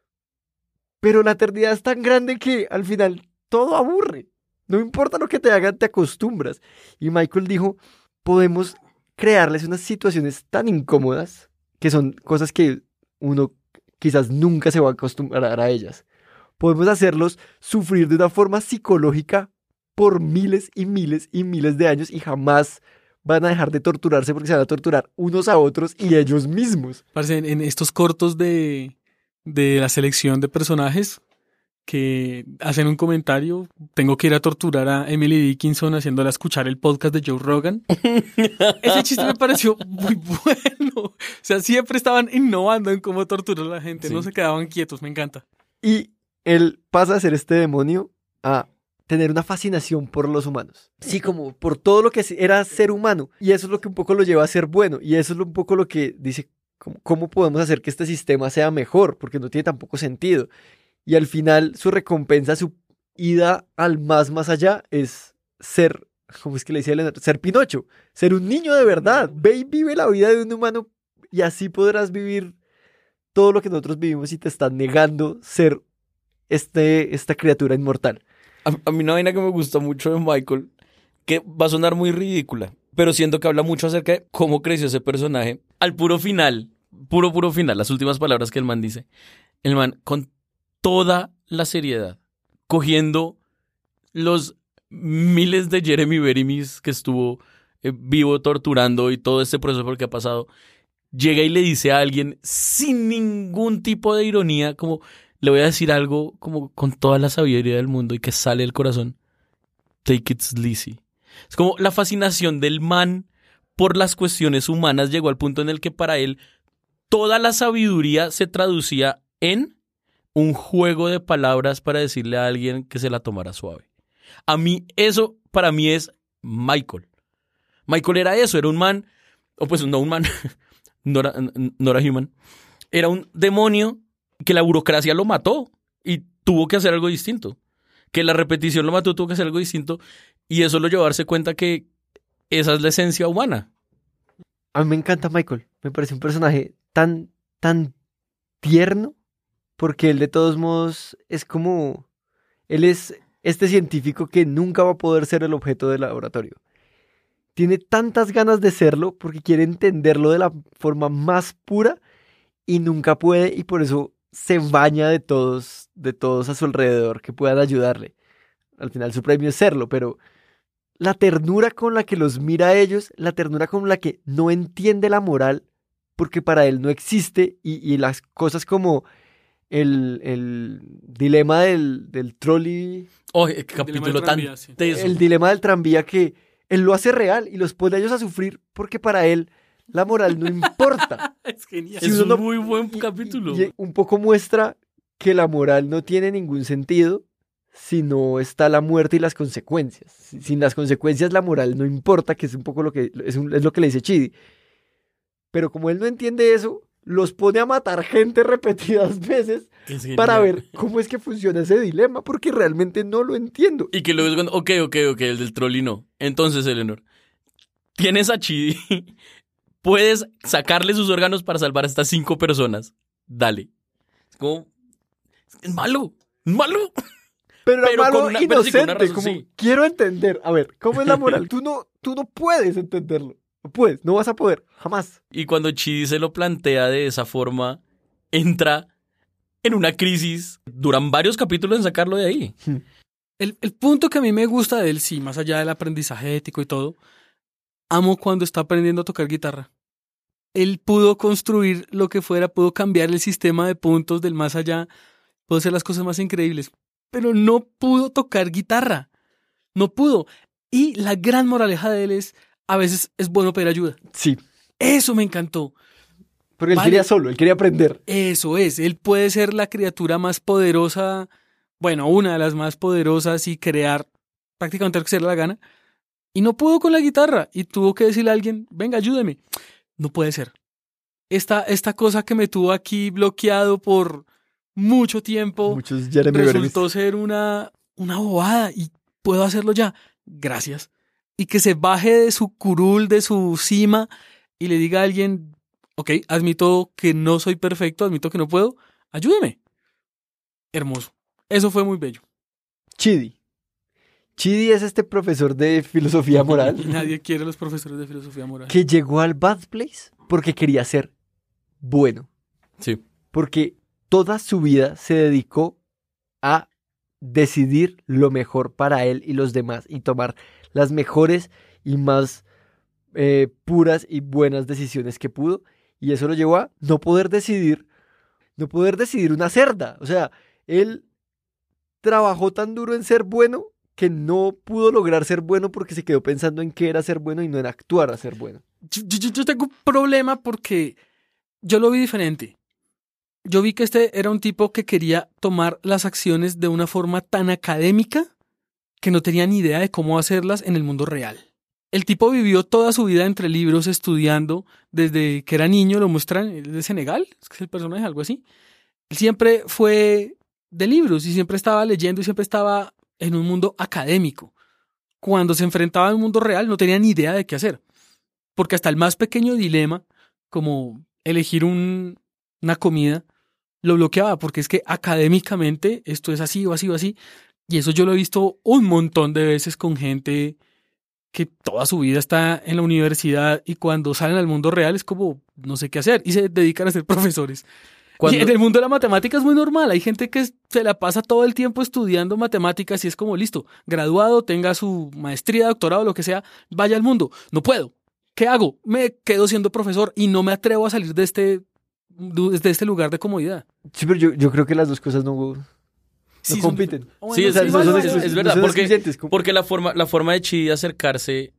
Pero la eternidad es tan grande que al final todo aburre. No importa lo que te hagan, te acostumbras. Y Michael dijo, podemos crearles unas situaciones tan incómodas que son cosas que uno quizás nunca se va a acostumbrar a ellas. Podemos hacerlos sufrir de una forma psicológica por miles y miles y miles de años y jamás van a dejar de torturarse porque se van a torturar unos a otros y ellos mismos. Parce, en, en estos cortos de, de la selección de personajes que hacen un comentario, tengo que ir a torturar a Emily Dickinson haciéndola escuchar el podcast de Joe Rogan. Ese chiste me pareció muy bueno. O sea, siempre estaban innovando en cómo torturar a la gente, sí. No se quedaban quietos, me encanta. Y él pasa a ser este demonio a tener una fascinación por los humanos. Sí, como por todo lo que era ser humano. Y eso es lo que un poco lo lleva a ser bueno. Y eso es un poco lo que dice, ¿cómo, cómo podemos hacer que este sistema sea mejor? Porque no tiene tampoco sentido. Y al final su recompensa, su ida al más más allá es ser, ¿cómo es que le decía Elena? Ser Pinocho. Ser un niño de verdad. Ve y vive la vida de un humano y así podrás vivir todo lo que nosotros vivimos y te están negando ser este, esta criatura inmortal. A, a mí una vaina que me gusta mucho de Michael, que va a sonar muy ridícula, pero siento que habla mucho acerca de cómo creció ese personaje. Al puro final, puro, puro final, las últimas palabras que el man dice. El man, con toda la seriedad, cogiendo los miles de Jeremy Berimis que estuvo eh, vivo torturando y todo este proceso por el que ha pasado, llega y le dice a alguien sin ningún tipo de ironía, como... le voy a decir algo como con toda la sabiduría del mundo y que sale del corazón. Take it sleazy. Es como la fascinación del man por las cuestiones humanas llegó al punto en el que para él toda la sabiduría se traducía en un juego de palabras para decirle a alguien que se la tomara suave. A mí eso, para mí es Michael. Michael era eso, era un man, o pues no un man, no era, no era human, era un demonio que la burocracia lo mató y tuvo que hacer algo distinto. Que la repetición lo mató, tuvo que hacer algo distinto. Y eso lo llevó a darse cuenta que esa es la esencia humana. A mí me encanta Michael. Me parece un personaje tan, tan tierno, porque él de todos modos es como, él es este científico que nunca va a poder ser el objeto del laboratorio. Tiene tantas ganas de serlo porque quiere entenderlo de la forma más pura y nunca puede, y por eso se baña de todos, de todos a su alrededor que puedan ayudarle. Al final su premio es serlo, pero la ternura con la que los mira a ellos, la ternura con la que no entiende la moral, porque para él no existe, y, y las cosas como el, el dilema del, del trolley, Oh, qué El dilema capítulo del tan tranvía, sí. teso. el dilema del tranvía, que él lo hace real y los pone a ellos a sufrir porque para él la moral no importa. Es genial. Es si uno un no- muy buen Y- capítulo. y un poco muestra que la moral no tiene ningún sentido si no está la muerte y las consecuencias. Si- Sin las consecuencias la moral no importa, que es un poco lo que, es, un- es lo que le dice Chidi. Pero como él no entiende eso, los pone a matar gente repetidas veces Es para genial. ver cómo es que funciona ese dilema, porque realmente no lo entiendo. Y que luego es cuando, ok, ok, ok, el del troll y no. Entonces, Eleanor, tienes a Chidi, puedes sacarle sus órganos para salvar a estas cinco personas. Dale. Es como, es malo, es malo. Pero era pero malo con una- pero sí, con una inocente, razón, como sí. quiero entender. A ver, ¿cómo es la moral? Tú no, tú no puedes entenderlo. No puedes, no vas a poder, jamás. Y cuando Chidi se lo plantea de esa forma, entra en una crisis. Duran varios capítulos en sacarlo de ahí. El, el punto que a mí me gusta de él, sí, más allá del aprendizaje ético y todo, amo cuando está aprendiendo a tocar guitarra. Él pudo construir lo que fuera, pudo cambiar el sistema de puntos del más allá, pudo hacer las cosas más increíbles, pero no pudo tocar guitarra. No pudo. Y la gran moraleja de él es, a veces es bueno pedir ayuda. Sí, Eso me encantó. porque él Vale. quería solo, él quería aprender. Eso es, él puede ser la criatura más poderosa, bueno, una de las más poderosas y crear prácticamente lo que se le dé la gana. Y no pudo con la guitarra y tuvo que decirle a alguien, venga, ayúdeme. No puede ser. Esta, esta cosa que me tuvo aquí bloqueado por mucho tiempo Muchos Jeremy resultó Berbis. ser una, una bobada y puedo hacerlo ya. Gracias. Y que se baje de su curul, de su cima y le diga a alguien, ok, admito que no soy perfecto, admito que no puedo, ayúdeme. Hermoso. Eso fue muy bello. Chidi. Chidi es este profesor de filosofía moral Nadie quiere a los profesores de filosofía moral. que llegó al Bad Place porque quería ser bueno. Sí. Porque toda su vida se dedicó a decidir lo mejor para él y los demás y tomar las mejores y más eh, puras y buenas decisiones que pudo. Y eso lo llevó a no poder decidir, no poder decidir una cerda. O sea, él trabajó tan duro en ser bueno que no pudo lograr ser bueno porque se quedó pensando en qué era ser bueno y no en actuar a ser bueno. Yo, yo- yo tengo un problema porque yo lo vi diferente. Yo vi que este era un tipo que quería tomar las acciones de una forma tan académica que no tenía ni idea de cómo hacerlas en el mundo real. El tipo vivió toda su vida entre libros estudiando desde que era niño, lo muestran, él es de Senegal, es que es el personaje, algo así. Él siempre fue de libros y siempre estaba leyendo y siempre estaba en un mundo académico. Cuando se enfrentaba al mundo real no tenía ni idea de qué hacer. Porque hasta el más pequeño dilema, como elegir un, una comida, lo bloqueaba, porque es que académicamente esto es así o así o así. Y eso yo lo he visto un montón de veces con gente que toda su vida está en la universidad y cuando salen al mundo real es como no sé qué hacer y se dedican a ser profesores. Cuando- Y en el mundo de la matemática es muy normal. Hay gente que se la pasa todo el tiempo estudiando matemáticas y es como listo, graduado, tenga su maestría, doctorado, lo que sea, vaya al mundo. No puedo. ¿Qué hago? Me quedo siendo profesor y no me atrevo a salir de este, de este lugar de comodidad. Sí, pero yo, yo creo que las dos cosas no, no Sí, son compiten. dif- Bueno, Sí, es, o sea, es- no es- son- es- no es son verdad, porque, excluyentes, como- porque la forma, la forma de Chidi de acercarse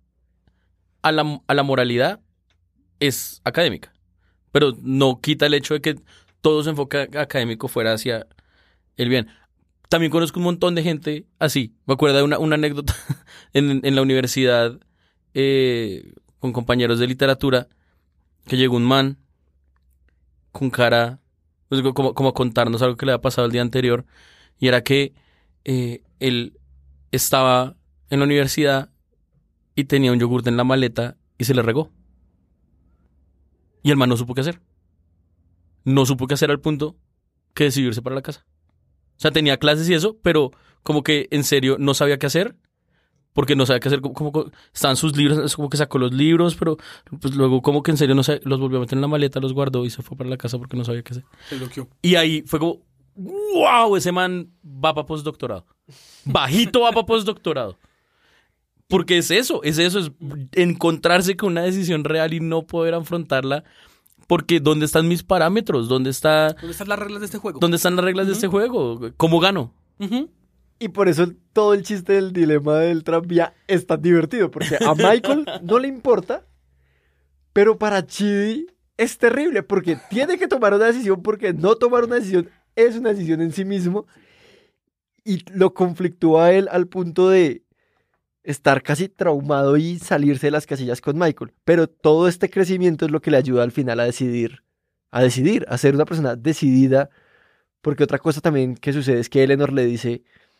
a la, a la moralidad es académica, pero no quita el hecho de que todo su enfoque académico fuera hacia el bien. También conozco un montón de gente así. Me acuerdo de una, una anécdota en, en la universidad eh, con compañeros de literatura que llegó un man con cara, pues, como, como a contarnos algo que le había pasado el día anterior, y era que eh, él estaba en la universidad y tenía un yogurt en la maleta y se le regó. Y el man no supo qué hacer. no supo qué hacer al punto que decidió irse para la casa. O sea, tenía clases y eso, pero como que en serio no sabía qué hacer, porque no sabía qué hacer, como, como estaban sus libros, es como que sacó los libros, pero pues luego como que en serio no sabía, los volvió a meter en la maleta, los guardó y se fue para la casa porque no sabía qué hacer. Se bloqueó. Y ahí fue como, wow, ese man va para postdoctorado. Bajito va para postdoctorado. Porque es eso, es eso, es encontrarse con una decisión real y no poder afrontarla. Porque ¿dónde están mis parámetros? ¿Dónde está, ¿Dónde están las reglas de este juego? ¿Dónde están las reglas uh-huh. de este juego? ¿Cómo gano? Uh-huh. Y por eso todo el chiste del dilema del tranvía es tan divertido. Porque a Michael no le importa, pero para Chidi es terrible. Porque tiene que tomar una decisión, porque no tomar una decisión es una decisión en sí mismo. Y lo conflictúa a él al punto de estar casi traumado y salirse de las casillas con Michael. Pero todo este crecimiento es lo que le ayuda al final a decidir, a decidir, a ser una persona decidida. Porque otra cosa también que sucede es que Eleanor le dice,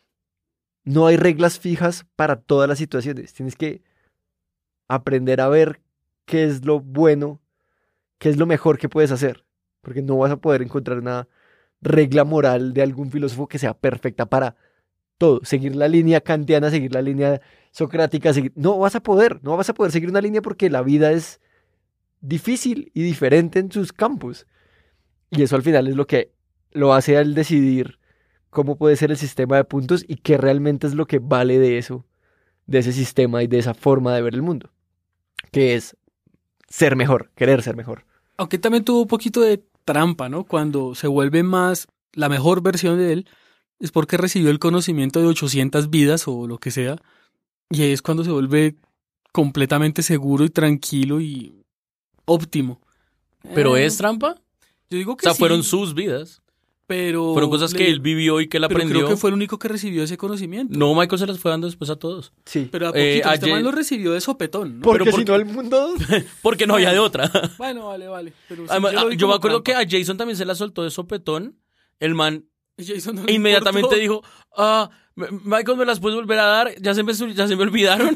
no hay reglas fijas para todas las situaciones. Tienes que aprender a ver qué es lo bueno, qué es lo mejor que puedes hacer. Porque no vas a poder encontrar una regla moral de algún filósofo que sea perfecta para todo. Seguir la línea kantiana, seguir la línea socrática, seguir... no vas a poder, no vas a poder seguir una línea porque la vida es difícil y diferente en sus campos. Y eso al final es lo que lo hace al decidir cómo puede ser el sistema de puntos y qué realmente es lo que vale de eso, de ese sistema y de esa forma de ver el mundo, que es ser mejor, querer ser mejor. Aunque también tuvo un poquito de trampa, ¿no? Cuando se vuelve más la mejor versión de él, es porque recibió el conocimiento de ochocientas vidas o lo que sea, y ahí es cuando se vuelve completamente seguro y tranquilo y óptimo. ¿Pero eh, es trampa? Yo digo que o sea, sí, fueron sus vidas. Pero fueron cosas le, que él vivió y que él pero aprendió. Creo que fue el único que recibió ese conocimiento. No, Michael se las fue dando después a todos. Sí. Pero a poquito, eh, este ayer... man lo recibió de sopetón, ¿no? Porque pero si porque... no el mundo... porque no había de otra. Bueno, vale, vale. Pero sí, Además, yo yo, yo me acuerdo trampa. que a Jason también se la soltó de sopetón. El man Jason no le inmediatamente importó. dijo, ah, Michael, ¿me las puedes volver a dar? Ya se me, ya se me olvidaron.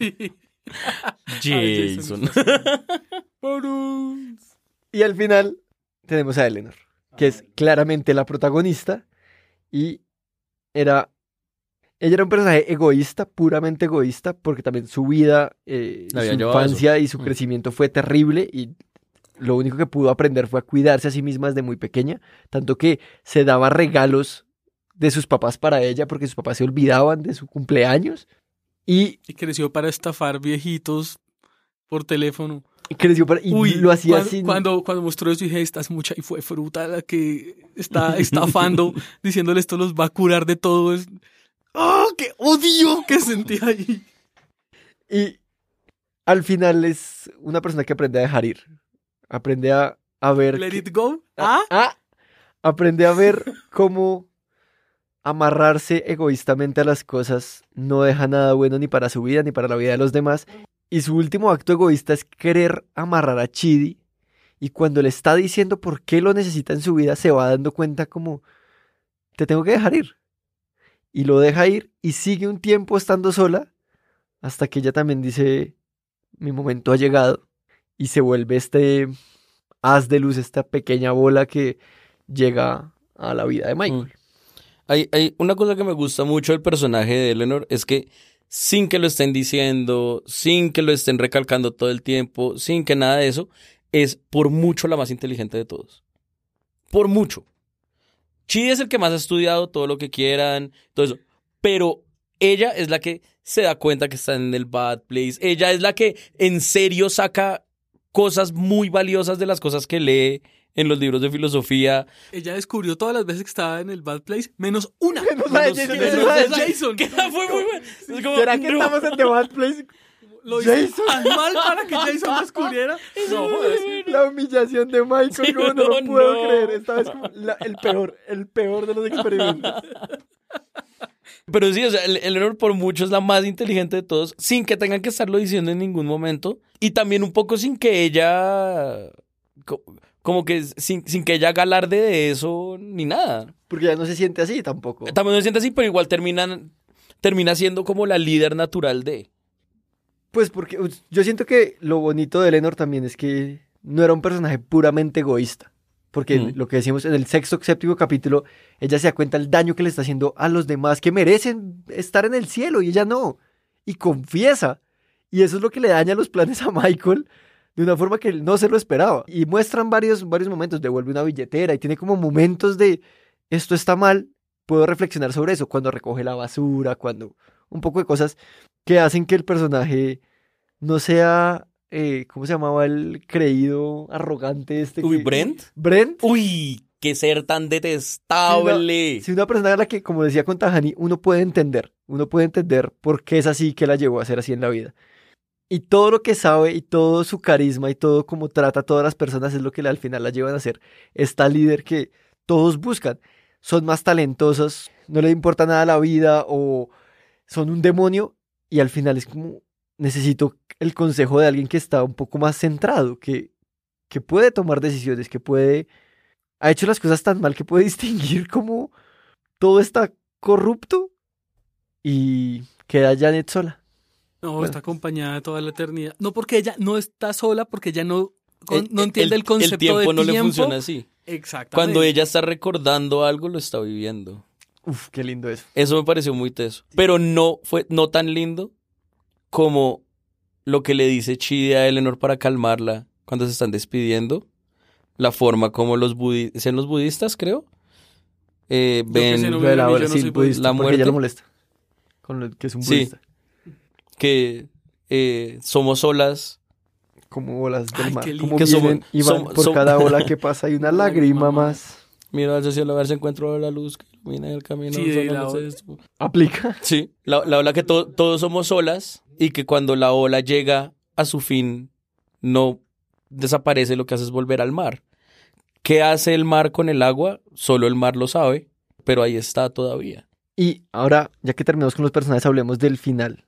Sí. Jason. Y al final tenemos a Eleanor, que es claramente la protagonista y era... Ella era un personaje egoísta, puramente egoísta, porque también su vida, eh, su infancia y su crecimiento fue terrible y lo único que pudo aprender fue a cuidarse a sí misma desde muy pequeña, tanto que se daba regalos de sus papás para ella porque sus papás se olvidaban de su cumpleaños y... Y creció para estafar viejitos por teléfono. Y creció para... Y Uy, lo hacía cuando, sin... Cuando, cuando mostró eso dije, esta es mucha y fue fruta la que está estafando, diciéndole esto los va a curar de todo. Es... ¡Oh, qué odio que sentí ahí! Y al final es una persona que aprende a dejar ir. Aprende a, a ver... Let que, it go. ¿Ah? ¿Ah? Aprende a ver cómo amarrarse egoístamente a las cosas no deja nada bueno ni para su vida ni para la vida de los demás. Y su último acto egoísta es querer amarrar a Chidi. Y cuando le está diciendo por qué lo necesita en su vida, se va dando cuenta como, te tengo que dejar ir. Y lo deja ir y sigue un tiempo estando sola hasta que ella también dice, mi momento ha llegado. Y se vuelve este haz de luz, esta pequeña bola que llega a la vida de Michael. Mm. Hay, hay una cosa que me gusta mucho del personaje de Eleanor, es que sin que lo estén diciendo, sin que lo estén recalcando todo el tiempo, sin que nada de eso, es por mucho la más inteligente de todos. Por mucho. Chidi es el que más ha estudiado todo lo que quieran, todo eso. Pero ella es la que se da cuenta que está en el bad place. Ella es la que en serio saca cosas muy valiosas de las cosas que lee en los libros de filosofía. Ella descubrió todas las veces que estaba en el bad place, menos una. Menos la de Jason. menos la de Jason. Que fue muy bueno. Es como, ¿Será que no. estamos en The Bad Place? Lo hizo tan mal para que Jason descubriera. No, joder. La humillación de Michael, Sí, como no, no, lo puedo no. creer. Esta vez como la- el peor, el peor de los experimentos. Pero sí, o sea, el, el Eleanor por mucho es la más inteligente de todos, sin que tengan que estarlo diciendo en ningún momento. Y también un poco sin que ella... co- Como que sin, sin que ella haga alarde de eso ni nada. Porque ya no se siente así tampoco. También se siente así, pero igual terminan, termina siendo como la líder natural de... Pues porque yo siento que lo bonito de Eleanor también es que no era un personaje puramente egoísta. Porque Mm. lo que decimos en el sexto, séptimo capítulo, ella se da cuenta del daño que le está haciendo a los demás que merecen estar en el cielo y ella no. Y confiesa. Y eso es lo que le daña los planes a Michael de una forma que él no se lo esperaba. Y muestran varios, varios momentos. Devuelve una billetera y tiene como momentos de esto está mal. Puedo reflexionar sobre eso. Cuando recoge la basura, cuando un poco de cosas que hacen que el personaje no sea... Eh, ¿cómo se llamaba el creído arrogante este? Uy, que- ¿Brent? Brent. Uy, qué ser tan detestable. Si una persona a la que, como decía con Tajani, uno puede entender, uno puede entender por qué es así, que la llevó a ser así en la vida. Y todo lo que sabe y todo su carisma y todo como trata a todas las personas es lo que al final la llevan a ser esta líder que todos buscan. Son más talentosos, no le importa nada la vida o son un demonio y al final es como necesito el consejo de alguien que está un poco más centrado, que, que puede tomar decisiones, que puede... Ha hecho las cosas tan mal que puede distinguir cómo todo está corrupto y queda Janet sola. No, Bueno. está acompañada toda la eternidad. No porque ella no está sola, porque ella no, con- El- no entiende el, concepto El tiempo de no le tiempo. funciona así. Exactamente. Cuando ella está recordando algo, lo está viviendo. Uf, qué lindo eso. Eso me pareció muy teso. Pero no fue no tan lindo como lo que le dice Chidi a Eleanor para calmarla cuando se están despidiendo. La forma como los budistas, ¿sean los budistas, creo? Eh, Yo que ven sé, no Lo me- de la yo hora, no sí, soy el budista, la porque muerte. ella lo molesta. Con lo que es un Sí. budista. que eh, somos olas. Como olas del Ay, mar. qué lindo. Como Que somos- vienen y van somos- por som- cada ola que pasa hay una Una lágrima lágrima más. Mira hacia el hogar se encuentra la luz que ilumina el camino. Sí, de la solo ola. se- Aplica. Sí, la, la ola que to- todos somos olas y que cuando la ola llega a su fin no desaparece, lo que hace es volver al mar. ¿Qué hace el mar con el agua? Solo el mar lo sabe, pero ahí está todavía. Y ahora, ya que terminamos con los personajes, hablemos del final.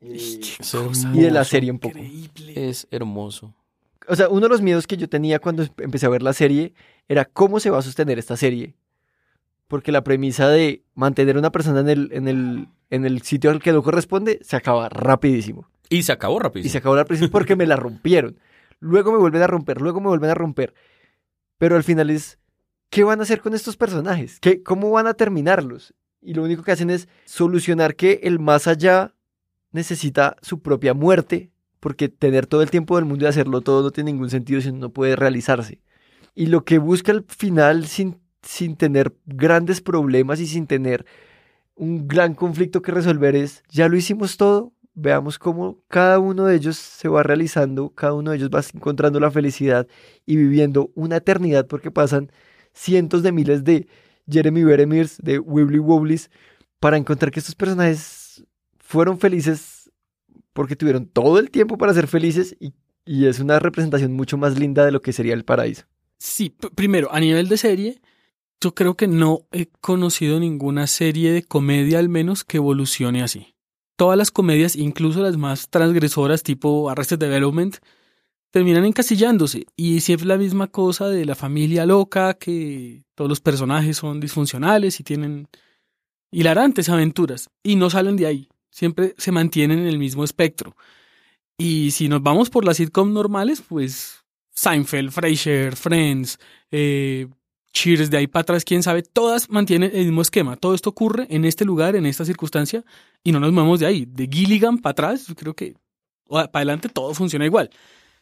Es hermoso. Y de la serie un poco. Increíble. Es hermoso. O sea, uno de los miedos que yo tenía cuando empecé a ver la serie era cómo se va a sostener esta serie. Porque la premisa de mantener a una persona en el, en el, en el sitio al que no corresponde se acaba rapidísimo. Y se acabó rápido. Y se acabó la presión porque me la rompieron. Luego me vuelven a romper, luego me vuelven a romper. Pero al final es, ¿qué van a hacer con estos personajes? ¿Qué, ¿Cómo van a terminarlos? Y lo único que hacen es solucionar que el más allá necesita su propia muerte, porque tener todo el tiempo del mundo y hacerlo todo no tiene ningún sentido si no puede realizarse. Y lo que busca al final sin, sin tener grandes problemas y sin tener un gran conflicto que resolver es, ya lo hicimos todo, veamos cómo cada uno de ellos se va realizando, cada uno de ellos va encontrando la felicidad y viviendo una eternidad porque pasan cientos de miles de Jeremy Beremirs, de Wibbly Wobblies, para encontrar que estos personajes fueron felices porque tuvieron todo el tiempo para ser felices y, y es una representación mucho más linda de lo que sería el paraíso. Sí, p- primero, a nivel de serie, yo creo que no he conocido ninguna serie de comedia al menos que evolucione así. Todas las comedias, incluso las más transgresoras tipo Arrested Development, terminan encasillándose y siempre la misma cosa de la familia loca, que todos los personajes son disfuncionales y tienen hilarantes aventuras y no salen de ahí, siempre se mantienen en el mismo espectro. Y si nos vamos por las sitcom normales, pues Seinfeld, Frasier, Friends, eh, Cheers, de ahí para atrás, quién sabe, todas mantienen el mismo esquema. Todo esto ocurre en este lugar, en esta circunstancia, y no nos movemos de ahí. De Gilligan para atrás, yo creo que para adelante todo funciona igual.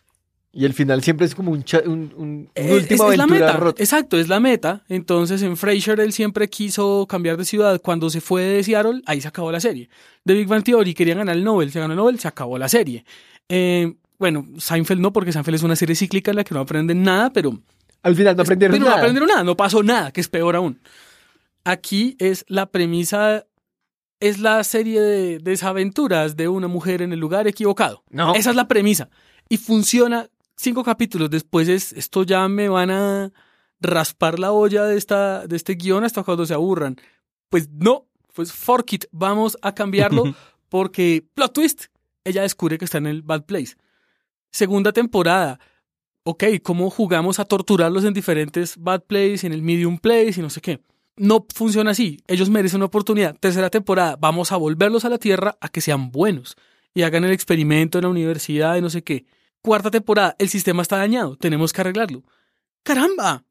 Y el final siempre es como un, cha- un, un- una Es, última es- es la aventura meta, rota. exacto, es la meta. Entonces en Frasier él siempre quiso cambiar de ciudad. Cuando se fue de Seattle, ahí se acabó la serie. De Big Bang Theory querían ganar el Nobel, se ganó el Nobel, se acabó la serie. Eh, bueno, Seinfeld no, porque Seinfeld es una serie cíclica en la que no aprenden nada, pero... Al final no aprendieron pero nada. no aprendieron nada, no pasó nada, que es peor aún. Aquí es la premisa, es la serie de desaventuras de una mujer en el lugar equivocado. No. Esa es la premisa. Y funciona cinco capítulos. Después es, esto ya me van a raspar la olla de, esta, de este guión hasta cuando se aburran. Pues no, pues fork it, vamos a cambiarlo porque, plot twist, ella descubre que está en el bad place. Segunda temporada. Ok, ¿cómo jugamos a torturarlos en diferentes bad plays, en el medium place y no sé qué? No funciona así. Ellos merecen una oportunidad. Tercera temporada, vamos a volverlos a la tierra a que sean buenos y hagan el experimento en la universidad y no sé qué. Cuarta temporada, el sistema está dañado, tenemos que arreglarlo. ¡Caramba!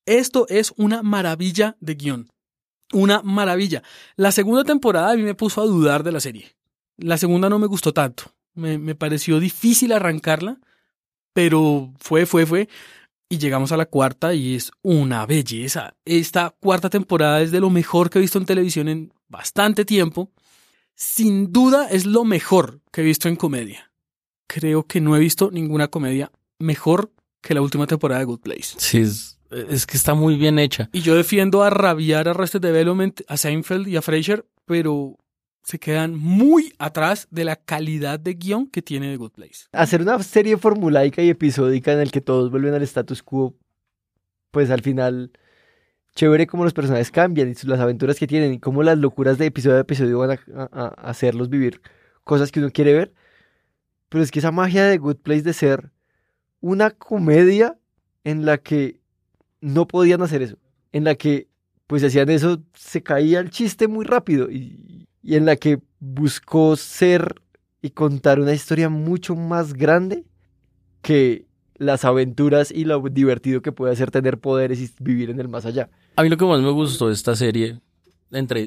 Esto es una maravilla de guión. Una maravilla. La segunda temporada a mí me puso a dudar de la serie. La segunda no me gustó tanto. Me, me pareció difícil arrancarla, pero fue, fue, fue. Y llegamos a la cuarta y es una belleza. Esta cuarta temporada es de lo mejor que he visto en televisión en bastante tiempo. Sin duda es lo mejor que he visto en comedia. Creo que no he visto ninguna comedia mejor que la última temporada de Good Place. Sí, es, es que está muy bien hecha. Y yo defiendo a rabiar a Arrested Development, a Seinfeld y a Frasier, pero se quedan muy atrás de la calidad de guión que tiene The Good Place. Hacer una serie formulaica y episódica en el que todos vuelven al status quo, pues al final, chévere cómo los personajes cambian y las aventuras que tienen y cómo las locuras de episodio a episodio van a, a, a hacerlos vivir cosas que uno quiere ver. Pero es que esa magia de Good Place de ser una comedia en la que no podían hacer eso, en la que pues si hacían eso se caía el chiste muy rápido y, y en la que buscó ser y contar una historia mucho más grande que las aventuras y lo divertido que puede hacer tener poderes y vivir en el más allá. A mí lo que más me gustó de esta serie, entre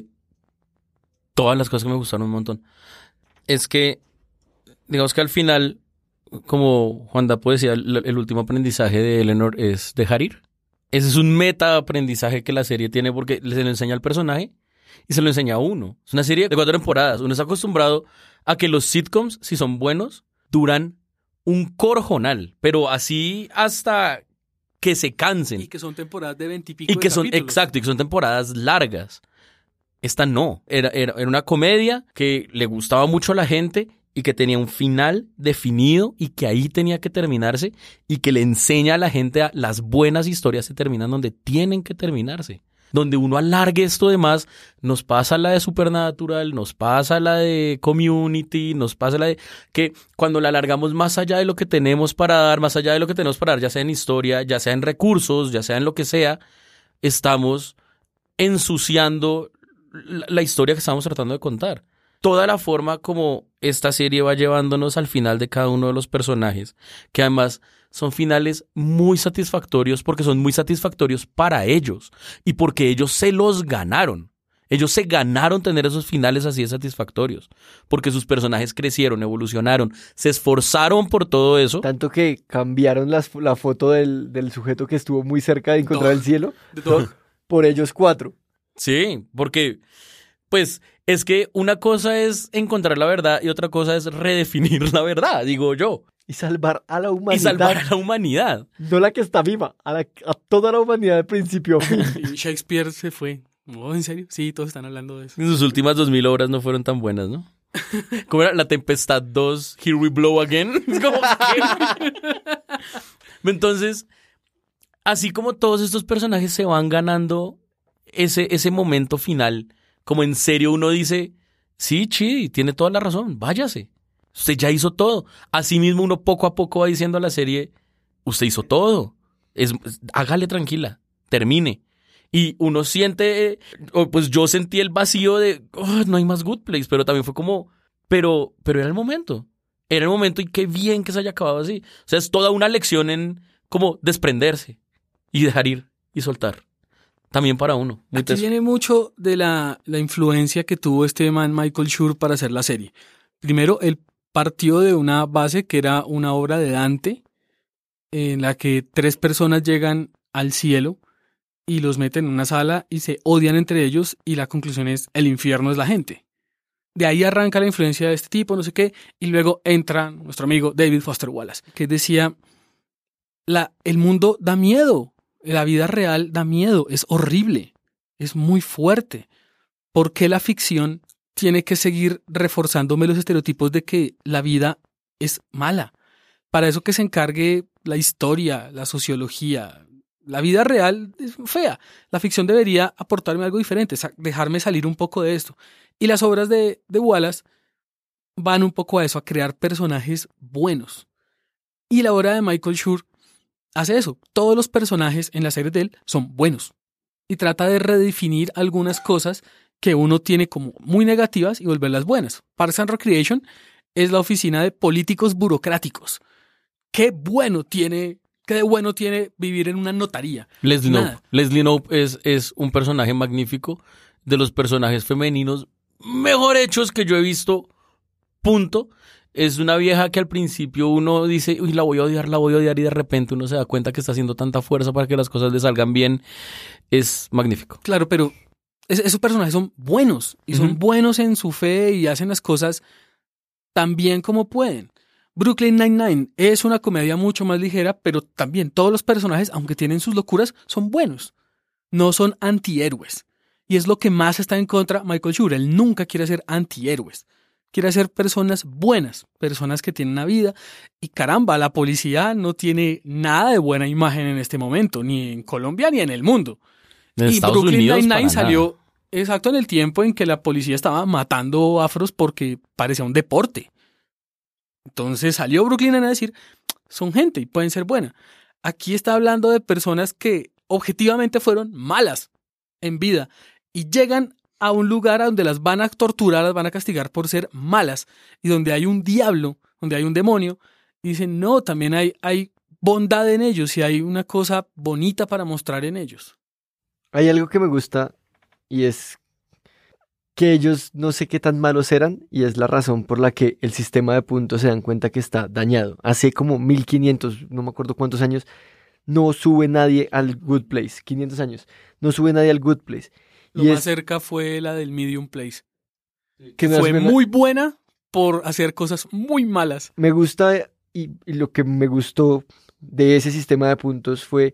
todas las cosas que me gustaron un montón, es que digamos que al final, como Juan Dapo decía, el, el último aprendizaje de Eleanor es dejar ir. Ese es un meta aprendizaje que la serie tiene porque se lo enseña al personaje y se lo enseña a uno. Es una serie de cuatro temporadas. Uno está acostumbrado a que los sitcoms, si son buenos, duran un corjonal, pero así hasta que se cansen. Y que son temporadas de veintipico Y que de son, capítulos. exacto, y que son temporadas largas. Esta no. Era, era, era una comedia que le gustaba mucho a la gente y que tenía un final definido y que ahí tenía que terminarse y que le enseña a la gente a las buenas historias se terminan donde tienen que terminarse. Donde uno alargue esto de más, nos pasa la de Supernatural, nos pasa la de Community, nos pasa la de que cuando la alargamos más allá de lo que tenemos para dar, más allá de lo que tenemos para dar, ya sea en historia, ya sea en recursos, ya sea en lo que sea, estamos ensuciando la, la historia que estamos tratando de contar. Toda la forma como esta serie va llevándonos al final de cada uno de los personajes, que además son finales muy satisfactorios porque son muy satisfactorios para ellos y porque ellos se los ganaron. Ellos se ganaron tener esos finales así de satisfactorios porque sus personajes crecieron, evolucionaron, se esforzaron por todo eso. Tanto que cambiaron las, la foto del, del sujeto que estuvo muy cerca de encontrar Dog. el cielo De Dog. por ellos cuatro. Sí, porque pues es que una cosa es encontrar la verdad y otra cosa es redefinir la verdad, digo yo. Y salvar a la humanidad. Y salvar a la humanidad. No la que está viva, a, la, a toda la humanidad de principio a fin. Y Shakespeare se fue. Oh, ¿en serio? Sí, todos están hablando de eso. Sus últimas dos mil obras no fueron tan buenas, ¿no? ¿Cómo era? La Tempestad dos, Here We Blow Again. Es como que... Entonces, así como todos estos personajes se van ganando ese, ese momento final, como en serio uno dice, sí, Chidi, tiene toda la razón, váyase. Usted ya hizo todo. Asimismo uno poco a poco va diciendo a la serie, usted hizo todo. Es, hágale tranquila, termine. Y uno siente, pues yo sentí el vacío de, oh, no hay más Good Place, pero también fue como, pero, pero era el momento. Era el momento y qué bien que se haya acabado así. O sea, es toda una lección en como desprenderse y dejar ir y soltar. También para uno. Muy Aquí teso. viene mucho de la, la influencia que tuvo este man Michael Schur para hacer la serie. Primero, él partió de una base que era una obra de Dante, en la que tres personas llegan al cielo y los meten en una sala y se odian entre ellos y la conclusión es el infierno es la gente. De ahí arranca la influencia de este tipo, no sé qué, y luego entra nuestro amigo David Foster Wallace, que decía, la, el mundo da miedo, la vida real da miedo, es horrible, es muy fuerte. ¿Por qué la ficción tiene que seguir reforzándome los estereotipos de que la vida es mala? Para eso que se encargue la historia, la sociología. La vida real es fea. La ficción debería aportarme algo diferente, dejarme salir un poco de esto. Y las obras de, de Wallace van un poco a eso, a crear personajes buenos. Y la obra de Michael Schur hace eso. Todos los personajes en la serie de él son buenos. Y trata de redefinir algunas cosas que uno tiene como muy negativas y volverlas buenas. Parks and Recreation es la oficina de políticos burocráticos. Qué bueno tiene ¿Qué de bueno tiene vivir en una notaría? Leslie Nada. Knope. Leslie Knope es, es un personaje magnífico, de los personajes femeninos mejor hechos que yo he visto, punto. Es una vieja que al principio uno dice, uy, la voy a odiar, la voy a odiar, y de repente uno se da cuenta que está haciendo tanta fuerza para que las cosas le salgan bien. Es magnífico. Claro, pero es- esos personajes son buenos y son Ujú. buenos en su fe y hacen las cosas tan bien como pueden. Brooklyn Nine-Nine es una comedia mucho más ligera, pero también todos los personajes, aunque tienen sus locuras, son buenos. No son antihéroes. Y es lo que más está en contra Michael Schur. Él nunca quiere ser antihéroes. Quiere ser personas buenas, personas que tienen una vida. Y caramba, la policía no tiene nada de buena imagen en este momento, ni en Colombia ni en el mundo. En y Estados Brooklyn Unidos, Nine-Nine para salió nada. exacto en el tiempo en que la policía estaba matando afros porque parecía un deporte. Entonces salió Brooklyn Nine-Nine a decir, son gente y pueden ser buenas. Aquí está hablando de personas que objetivamente fueron malas en vida y llegan a un lugar a donde las van a torturar, las van a castigar por ser malas y donde hay un diablo, donde hay un demonio. Y dicen, no, también hay, hay bondad en ellos y hay una cosa bonita para mostrar en ellos. Hay algo que me gusta y es que ellos no sé qué tan malos eran y es la razón por la que el sistema de puntos se dan cuenta que está dañado. Hace como mil quinientos, no me acuerdo cuántos años, no sube nadie al Good Place. quinientos años, no sube nadie al Good Place. Lo Y más es cerca fue la del Medium Place. que me Fue hace- muy buena por hacer cosas muy malas. Me gusta y, y lo que me gustó de ese sistema de puntos fue,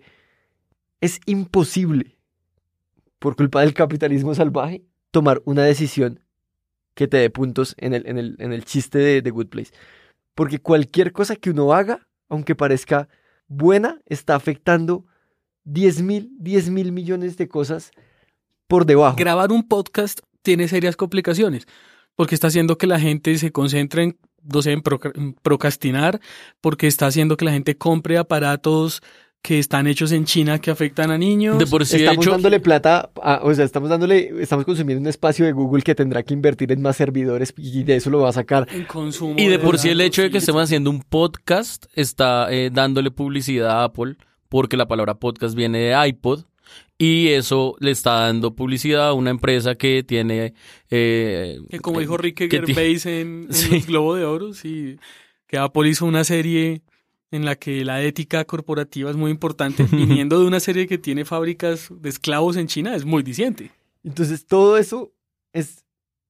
es imposible, por culpa del capitalismo salvaje, tomar una decisión que te dé puntos en el, en el, en el chiste de, de Good Place. Porque cualquier cosa que uno haga, aunque parezca buena, está afectando diez mil, diez mil millones de cosas por debajo. Grabar un podcast tiene serias complicaciones porque está haciendo que la gente se concentre en, no sé, en proc- en procrastinar, porque está haciendo que la gente compre aparatos que están hechos en China que afectan a niños. De por sí, de Estamos hecho, dándole plata, a- o sea, estamos dándole, estamos consumiendo un espacio de Google que tendrá que invertir en más servidores y de eso lo va a sacar. En consumo y de por sí el datos, hecho de que sí, estemos haciendo un podcast está eh, dándole publicidad a Apple, porque la palabra podcast viene de iPod, y eso le está dando publicidad a una empresa que tiene... eh, Que como dijo Ricky que ti- Gervais en, en Sí. los Globo de Oro, sí, que Apple hizo una serie en la que la ética corporativa es muy importante, viniendo de una serie que tiene fábricas de esclavos en China, es muy diciente. Entonces todo eso es,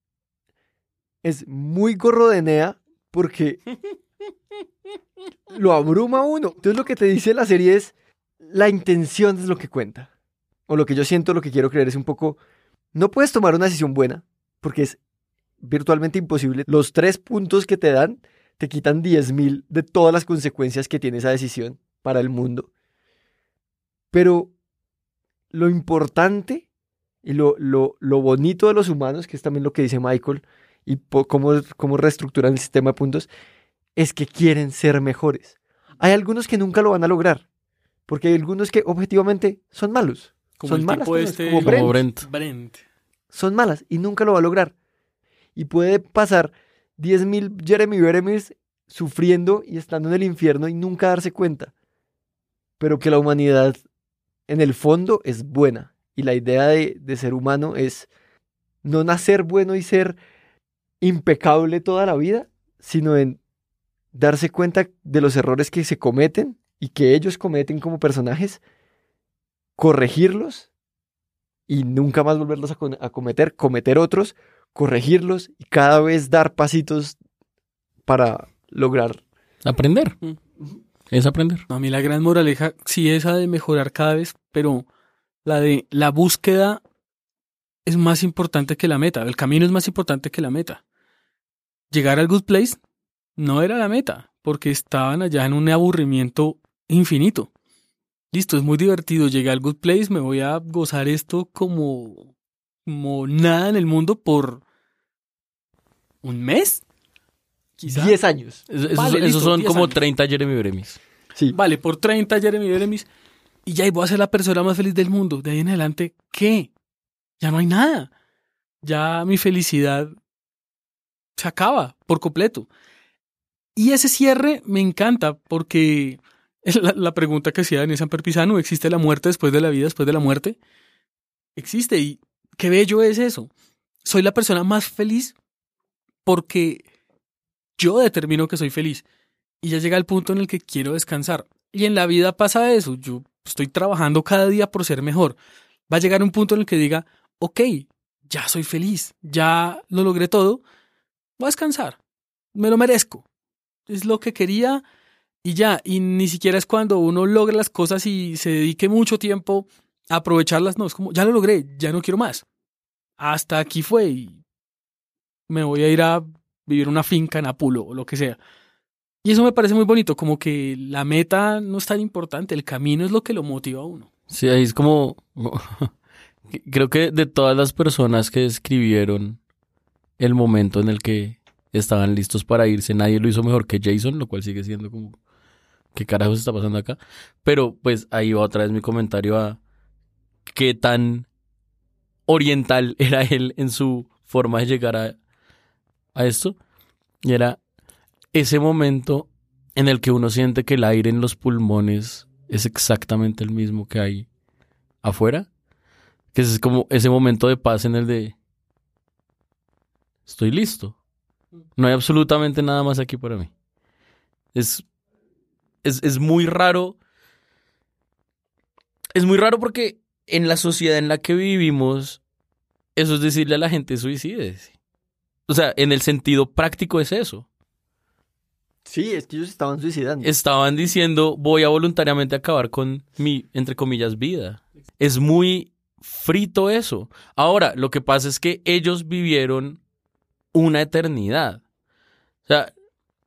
es muy gorro de Nea porque lo abruma a uno. Entonces lo que te dice la serie es, la intención es lo que cuenta. O lo que yo siento, lo que quiero creer es un poco, no puedes tomar una decisión buena porque es virtualmente imposible. Los tres puntos que te dan te quitan diez mil de todas las consecuencias que tiene esa decisión para el mundo. Pero lo importante y lo, lo, lo bonito de los humanos, que es también lo que dice Michael, y po- cómo, cómo reestructuran el sistema de puntos, es que quieren ser mejores. Hay algunos que nunca lo van a lograr, porque hay algunos que objetivamente son malos. Como son el malas tipo personas, este- como como Brent. Brent. Brent. Son malas y nunca lo va a lograr. Y puede pasar diez mil Jeremy Beremis sufriendo y estando en el infierno y nunca darse cuenta. Pero que la humanidad en el fondo es buena. Y la idea de, de ser humano es no nacer bueno y ser impecable toda la vida, sino en darse cuenta de los errores que se cometen y que ellos cometen como personajes, corregirlos y nunca más volverlos a, co- a cometer, cometer otros, corregirlos y cada vez dar pasitos para lograr. Aprender. Mm. Es aprender. A mí la gran moraleja sí es esa de mejorar cada vez, pero la de la búsqueda es más importante que la meta. El camino es más importante que la meta. Llegar al Good Place no era la meta, porque estaban allá en un aburrimiento infinito. Listo, es muy divertido. Llegué al Good Place, me voy a gozar esto como, como nada en el mundo por un mes. Quizá. diez años. Es- Esos, Vale, esos listo, son diez como años. treinta Jeremy Bremis. Sí. Vale, por treinta Jeremy Beremis y ya y voy a ser la persona más feliz del mundo. De ahí en adelante, ¿qué? Ya no hay nada. Ya mi felicidad se acaba por completo. Y ese cierre me encanta porque La, la pregunta que hacía Daniel Samper Pisano, ¿existe la muerte después de la vida, después de la muerte? Existe, y qué bello es eso. Soy la persona más feliz porque yo determino que soy feliz. Y ya llega el punto en el que quiero descansar. Y en la vida pasa eso. Yo estoy trabajando cada día por ser mejor. Va a llegar un punto en el que diga, ok, ya soy feliz, ya lo logré todo, voy a descansar, me lo merezco. Es lo que quería y ya. Y ni siquiera es cuando uno logra las cosas y se dedique mucho tiempo a aprovecharlas. No, es como, ya lo logré, ya no quiero más. Hasta aquí fue y me voy a ir a vivir una finca en Apulo o lo que sea. Y eso me parece muy bonito, como que la meta no es tan importante, el camino es lo que lo motiva a uno. Sí, ahí es como... Creo que de todas las personas que describieron el momento en el que estaban listos para irse, nadie lo hizo mejor que Jason, lo cual sigue siendo como... ¿Qué carajos está pasando acá? Pero pues ahí va otra vez mi comentario a qué tan oriental era él en su forma de llegar a, a esto. Y era ese momento en el que uno siente que el aire en los pulmones es exactamente el mismo que hay afuera. Que es como ese momento de paz en el de estoy listo. No hay absolutamente nada más aquí para mí. Es, es, es muy raro. Es muy raro porque en la sociedad en la que vivimos, eso es decirle a la gente suicídese. O sea, en el sentido práctico es eso. Sí, es que ellos estaban suicidando. Estaban diciendo, voy a voluntariamente acabar con mi, entre comillas, vida. Es muy frito eso. Ahora, lo que pasa es que ellos vivieron una eternidad. O sea,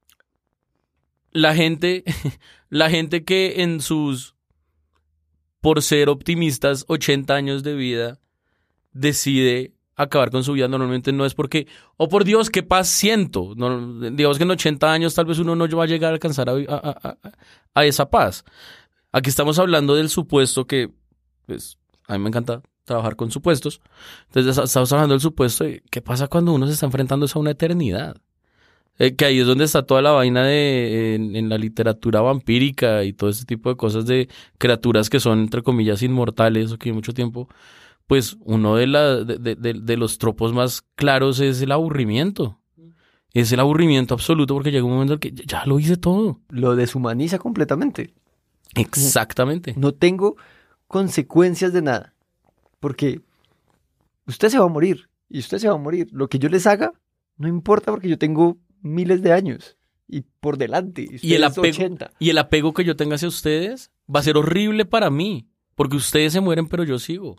la gente, la gente que en sus, por ser optimistas, ochenta años de vida, decide acabar con su vida, normalmente no es porque, oh por Dios, qué paz siento. No, digamos que en ochenta años tal vez uno no va a llegar a alcanzar a, a, a, a esa paz. Aquí estamos hablando del supuesto que, pues, a mí me encanta trabajar con supuestos. Entonces estamos hablando del supuesto de qué pasa cuando uno se está enfrentando a una eternidad. Eh, que ahí es donde está toda la vaina de en, en la literatura vampírica y todo ese tipo de cosas de criaturas que son, entre comillas, inmortales o que mucho tiempo... Pues uno de, la, de, de, de los tropos más claros es el aburrimiento. Es el aburrimiento absoluto porque llega un momento en el que ya lo hice todo. Lo deshumaniza completamente. Exactamente. No tengo consecuencias de nada. Porque usted se va a morir. Y usted se va a morir. Lo que yo les haga no importa porque yo tengo miles de años. Y por delante. Y el, apego, y el apego que yo tenga hacia ustedes va a ser horrible para mí. Porque ustedes se mueren pero yo sigo.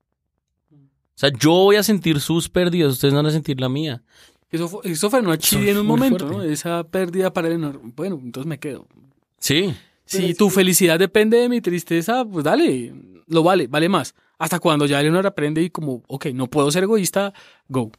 O sea, yo voy a sentir sus pérdidas, ustedes no van a sentir la mía. Eso fue, eso fue no chile en un momento, fuerte. ¿No? Esa pérdida para el... Bueno, entonces me quedo. Sí. Si tu felicidad depende de mi tristeza, pues dale, lo vale, vale más. Hasta cuando ya Eleanor aprende y como, ok, no puedo ser egoísta, go.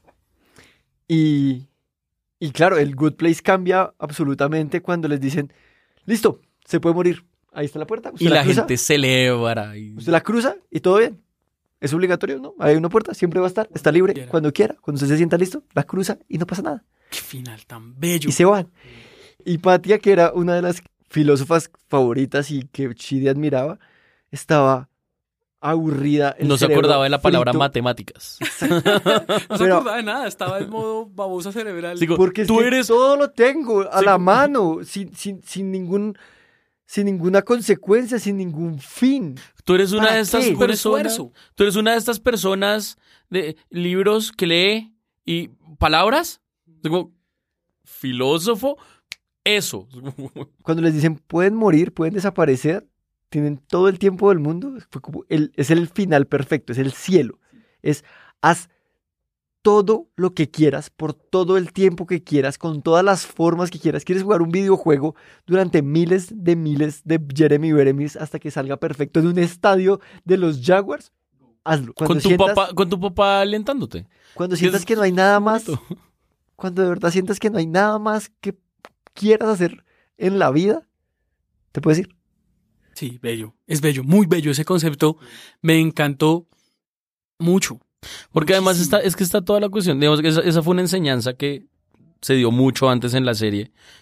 Y, y claro, el good place cambia absolutamente cuando les dicen, listo, se puede morir. Ahí está la puerta. Y la, la gente celebra. Y... Usted la cruza y todo bien. ¿Es obligatorio? No. Hay una puerta, siempre va a estar. Está libre quiera. Cuando quiera. Cuando usted se sienta listo, la cruza y no pasa nada. ¡Qué final tan bello! Y se van. Y Patia, que era una de las filósofas favoritas y que Chidi admiraba, estaba aburrida. No se acordaba de la palabra frito. Matemáticas. No se Pero, acordaba de nada. Estaba en modo babosa cerebral. Digo, porque tú eres... todo lo tengo a sí. la mano, sin, sin, sin ningún... Sin ninguna consecuencia, sin ningún fin. Tú eres una de estas qué? personas. Tú eres una de estas personas de libros que lee y palabras. Como filósofo, eso. Cuando les dicen pueden morir, pueden desaparecer, tienen todo el tiempo del mundo. Fue como el, es el final perfecto, es el cielo. Es haz todo lo que quieras, por todo el tiempo que quieras, con todas las formas que quieras. ¿Quieres jugar un videojuego durante miles de miles de Jeremy Beremis hasta que salga perfecto en un estadio de los Jaguars? Hazlo. Con tu, sientas, papá, con tu papá alentándote. Cuando sientas que no hay nada más, cuando de verdad sientas que no hay nada más que quieras hacer en la vida, ¿te puedes ir? Sí, bello. Es bello, muy bello ese concepto. Me encantó mucho. Porque además está, es que está toda la cuestión, digamos que esa, esa fue una enseñanza que se dio mucho antes en la serie,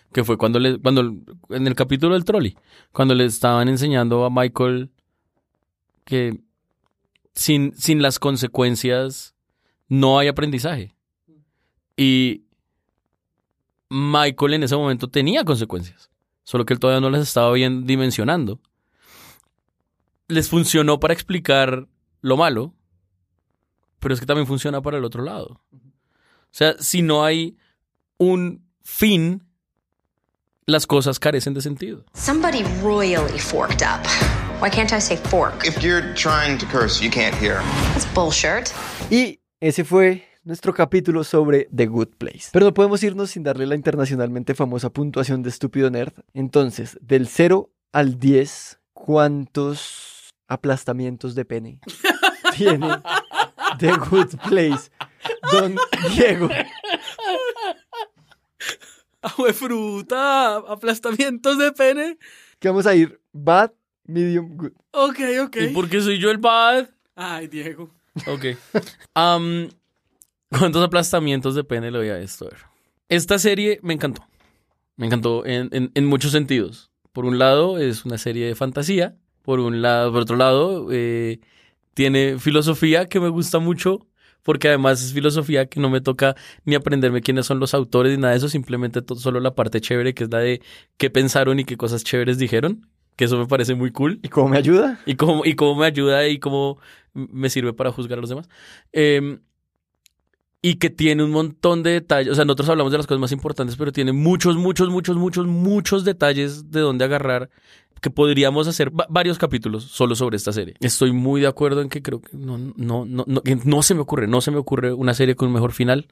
que fue cuando le, cuando en el capítulo del trolley, cuando le estaban enseñando a Michael que sin, sin las consecuencias no hay aprendizaje. Y Michael en ese momento tenía consecuencias, solo que él todavía no las estaba bien dimensionando. Les funcionó para explicar lo malo, pero es que también funciona para el otro lado. O sea, si no hay un fin, las cosas carecen de sentido. Somebody royally forked up. Why can't I say fork? If you're trying to curse, you can't hear. That's bullshit. Y ese fue nuestro capítulo sobre The Good Place. Pero no podemos irnos sin darle la internacionalmente famosa puntuación de Estúpido Nerd. Entonces, del cero al diez, ¿cuántos aplastamientos de pene tiene The Good Place, don Diego? ¡Agua de fruta! ¡Aplastamientos de pene! Que vamos a ir bad, medium, good. Ok, ok. ¿Y por qué soy yo el bad? Ay, Diego. Ok. Um, ¿Cuántos aplastamientos de pene le doy a esto? A ver. Esta serie me encantó. Me encantó en, en, en muchos sentidos. Por un lado, es una serie de fantasía. Por un lado, por otro lado, eh, tiene filosofía que me gusta mucho. Porque además es filosofía que no me toca ni aprenderme quiénes son los autores ni nada de eso. Simplemente to- solo la parte chévere, que es la de qué pensaron y qué cosas chéveres dijeron. Que eso me parece muy cool. ¿Y cómo me ayuda? Y cómo, y cómo me ayuda y cómo me sirve para juzgar a los demás. Eh, y que tiene un montón de detalles. O sea, nosotros hablamos de las cosas más importantes, pero tiene muchos, muchos, muchos, muchos, muchos detalles de dónde agarrar, que podríamos hacer va- varios capítulos solo sobre esta serie. Estoy muy de acuerdo en que creo que no, no, no, no, que no se me ocurre, no se me ocurre una serie con un mejor final.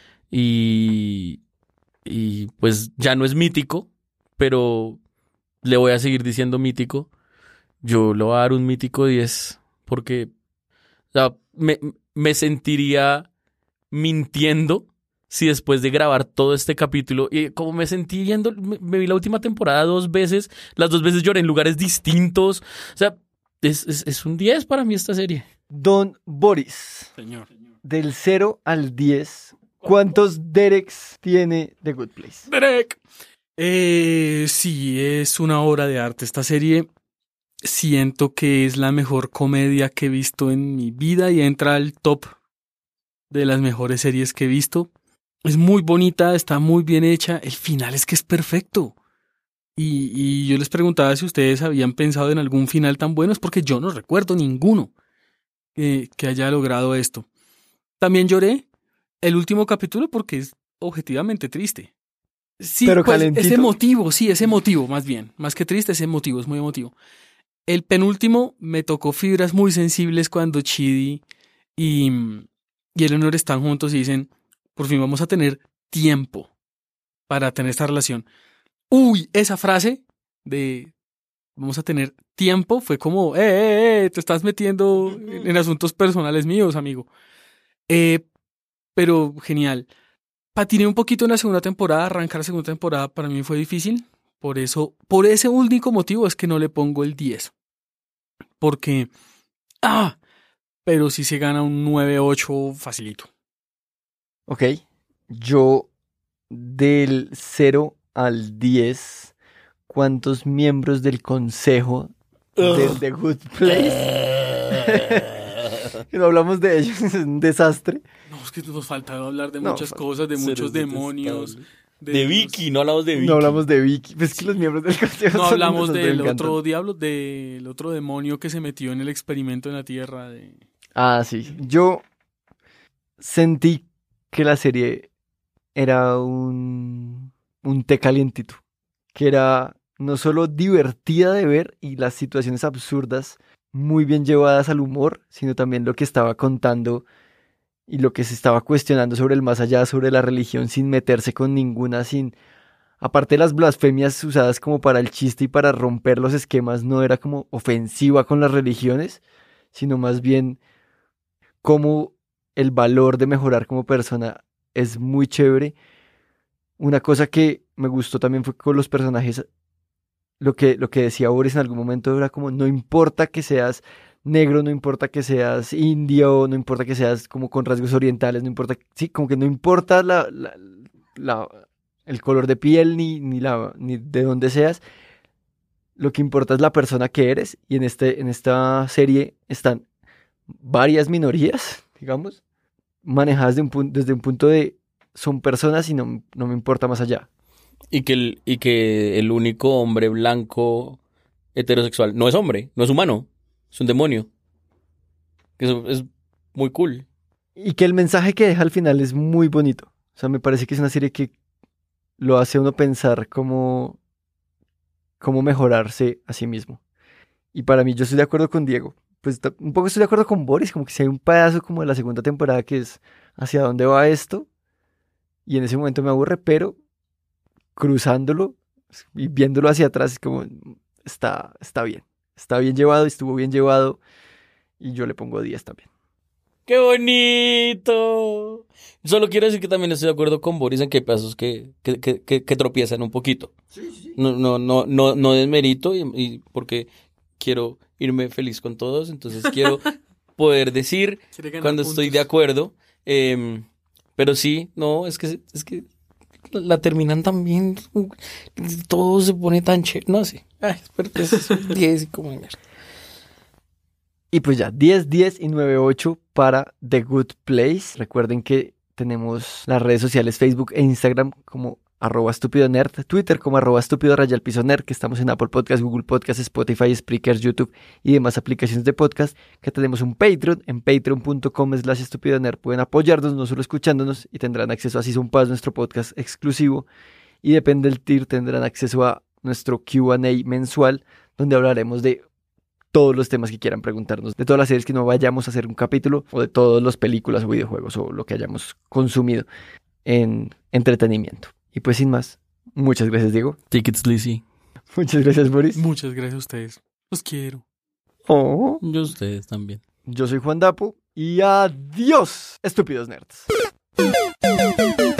Y, y pues ya no es mítico, pero le voy a seguir diciendo mítico. Yo le voy a dar un mítico diez porque, o sea, me, me sentiría mintiendo si después de grabar todo este capítulo, y como me sentí viendo, me, me vi la última temporada dos veces, las dos veces lloré en lugares distintos. O sea, es, es, es un diez para mí esta serie. Don Boris, Señor. del cero al diez, ¿cuántos Dereks tiene The Good Place? Derek. Eh, sí, es una obra de arte. Esta serie siento que es la mejor comedia que he visto en mi vida y entra al top de las mejores series que he visto. Es muy bonita, está muy bien hecha. El final es que es perfecto. Y, y yo les preguntaba si ustedes habían pensado en algún final tan bueno, es porque yo no recuerdo ninguno eh, que haya logrado esto. También lloré el último capítulo porque es objetivamente triste. Sí, Pero pues, calentito. es emotivo, sí, es emotivo, más bien. Más que triste, es emotivo, es muy emotivo. El penúltimo me tocó fibras muy sensibles cuando Chidi y, y Eleanor están juntos y dicen, por fin vamos a tener tiempo para tener esta relación. Uy, esa frase de vamos a tener tiempo fue como, eh, eh, eh, te estás metiendo en, en asuntos personales míos, amigo. Eh, pero genial. Patiné un poquito en la segunda temporada, arrancar la segunda temporada para mí fue difícil, por eso, por ese único motivo es que no le pongo el diez. Porque, ah, pero sí se gana un nueve ocho facilito. Ok, yo del cero al diez, ¿cuántos miembros del consejo de The Good Place? Que no hablamos de ellos, es un desastre. No, es que nos falta hablar de No, muchas fa- cosas, de Seres muchos demonios. detestables. De Vicky, no hablamos de Vicky. No hablamos de Vicky, pues es que los miembros del consejo No son hablamos unos, me del encantan. otro diablo, del otro demonio que se metió en el experimento en la Tierra. De... Ah, sí, yo sentí que la serie era un, un té calientito, que era no solo divertida de ver y las situaciones absurdas muy bien llevadas al humor, sino también lo que estaba contando y lo que se estaba cuestionando sobre el más allá, sobre la religión, sin meterse con ninguna, sin... Aparte de las blasfemias usadas como para el chiste y para romper los esquemas, no era como ofensiva con las religiones, sino más bien como el valor de mejorar como persona es muy chévere. Una cosa que me gustó también fue con los personajes, lo que, lo que decía Boris en algún momento era como, no importa que seas negro, no importa que seas indio, no importa que seas como con rasgos orientales, no importa, sí, como que no importa la, la, la el color de piel ni, ni, la, ni de dónde seas. Lo que importa es la persona que eres. Y en, este, en esta serie están varias minorías, digamos, manejadas de un pun- desde un punto de son personas y no, no me importa más allá. Y que, el, y que el único hombre blanco heterosexual no es hombre, no es humano, es un demonio. Eso es muy cool. Y que el mensaje que deja al final es muy bonito. O sea, me parece que es una serie que lo hace a uno pensar cómo, cómo mejorarse a sí mismo. Y para mí, yo estoy de acuerdo con Diego. Pues ta- un poco estoy de acuerdo con Boris, como que si hay un pedazo como de la segunda temporada que es hacia dónde va esto. Y en ese momento me aburre, pero cruzándolo y viéndolo hacia atrás es como está, está bien. Está bien llevado, estuvo bien llevado. Y yo le pongo diez también. ¡Qué bonito! Solo quiero decir que también estoy de acuerdo con Boris en que hay pasos que, que, que, que, que tropiezan un poquito. No, no, no, no, no desmerito y, y porque quiero irme feliz con todos, entonces quiero poder decir Quiere ganar cuando puntos. estoy de acuerdo. Eh, pero sí, no, es que es que la terminan tan bien, todo se pone tan chévere, no sé. Ay, pero es diez y como mierda. Y pues ya, diez, diez y nueve, ocho para The Good Place. Recuerden que tenemos las redes sociales Facebook e Instagram como arroba estúpido nerd, Twitter como arroba estúpido raya al piso nerd, que estamos en Apple Podcast, Google Podcast, Spotify, Spreaker, YouTube y demás aplicaciones de podcast, que tenemos un Patreon en patreon punto com slash estúpido nerd. Pueden apoyarnos no solo escuchándonos y tendrán acceso a Season Pass, nuestro podcast exclusivo, y depende del tier tendrán acceso a nuestro Q and A mensual, donde hablaremos de todos los temas que quieran preguntarnos, de todas las series que no vayamos a hacer un capítulo, o de todas las películas o videojuegos o lo que hayamos consumido en entretenimiento. Y pues sin más, muchas gracias, Diego. Take it sleazy. Muchas gracias, Boris. Muchas gracias a ustedes. Los quiero. Oh. Yo ustedes también. Yo soy Juan Dapo y adiós, estúpidos nerds.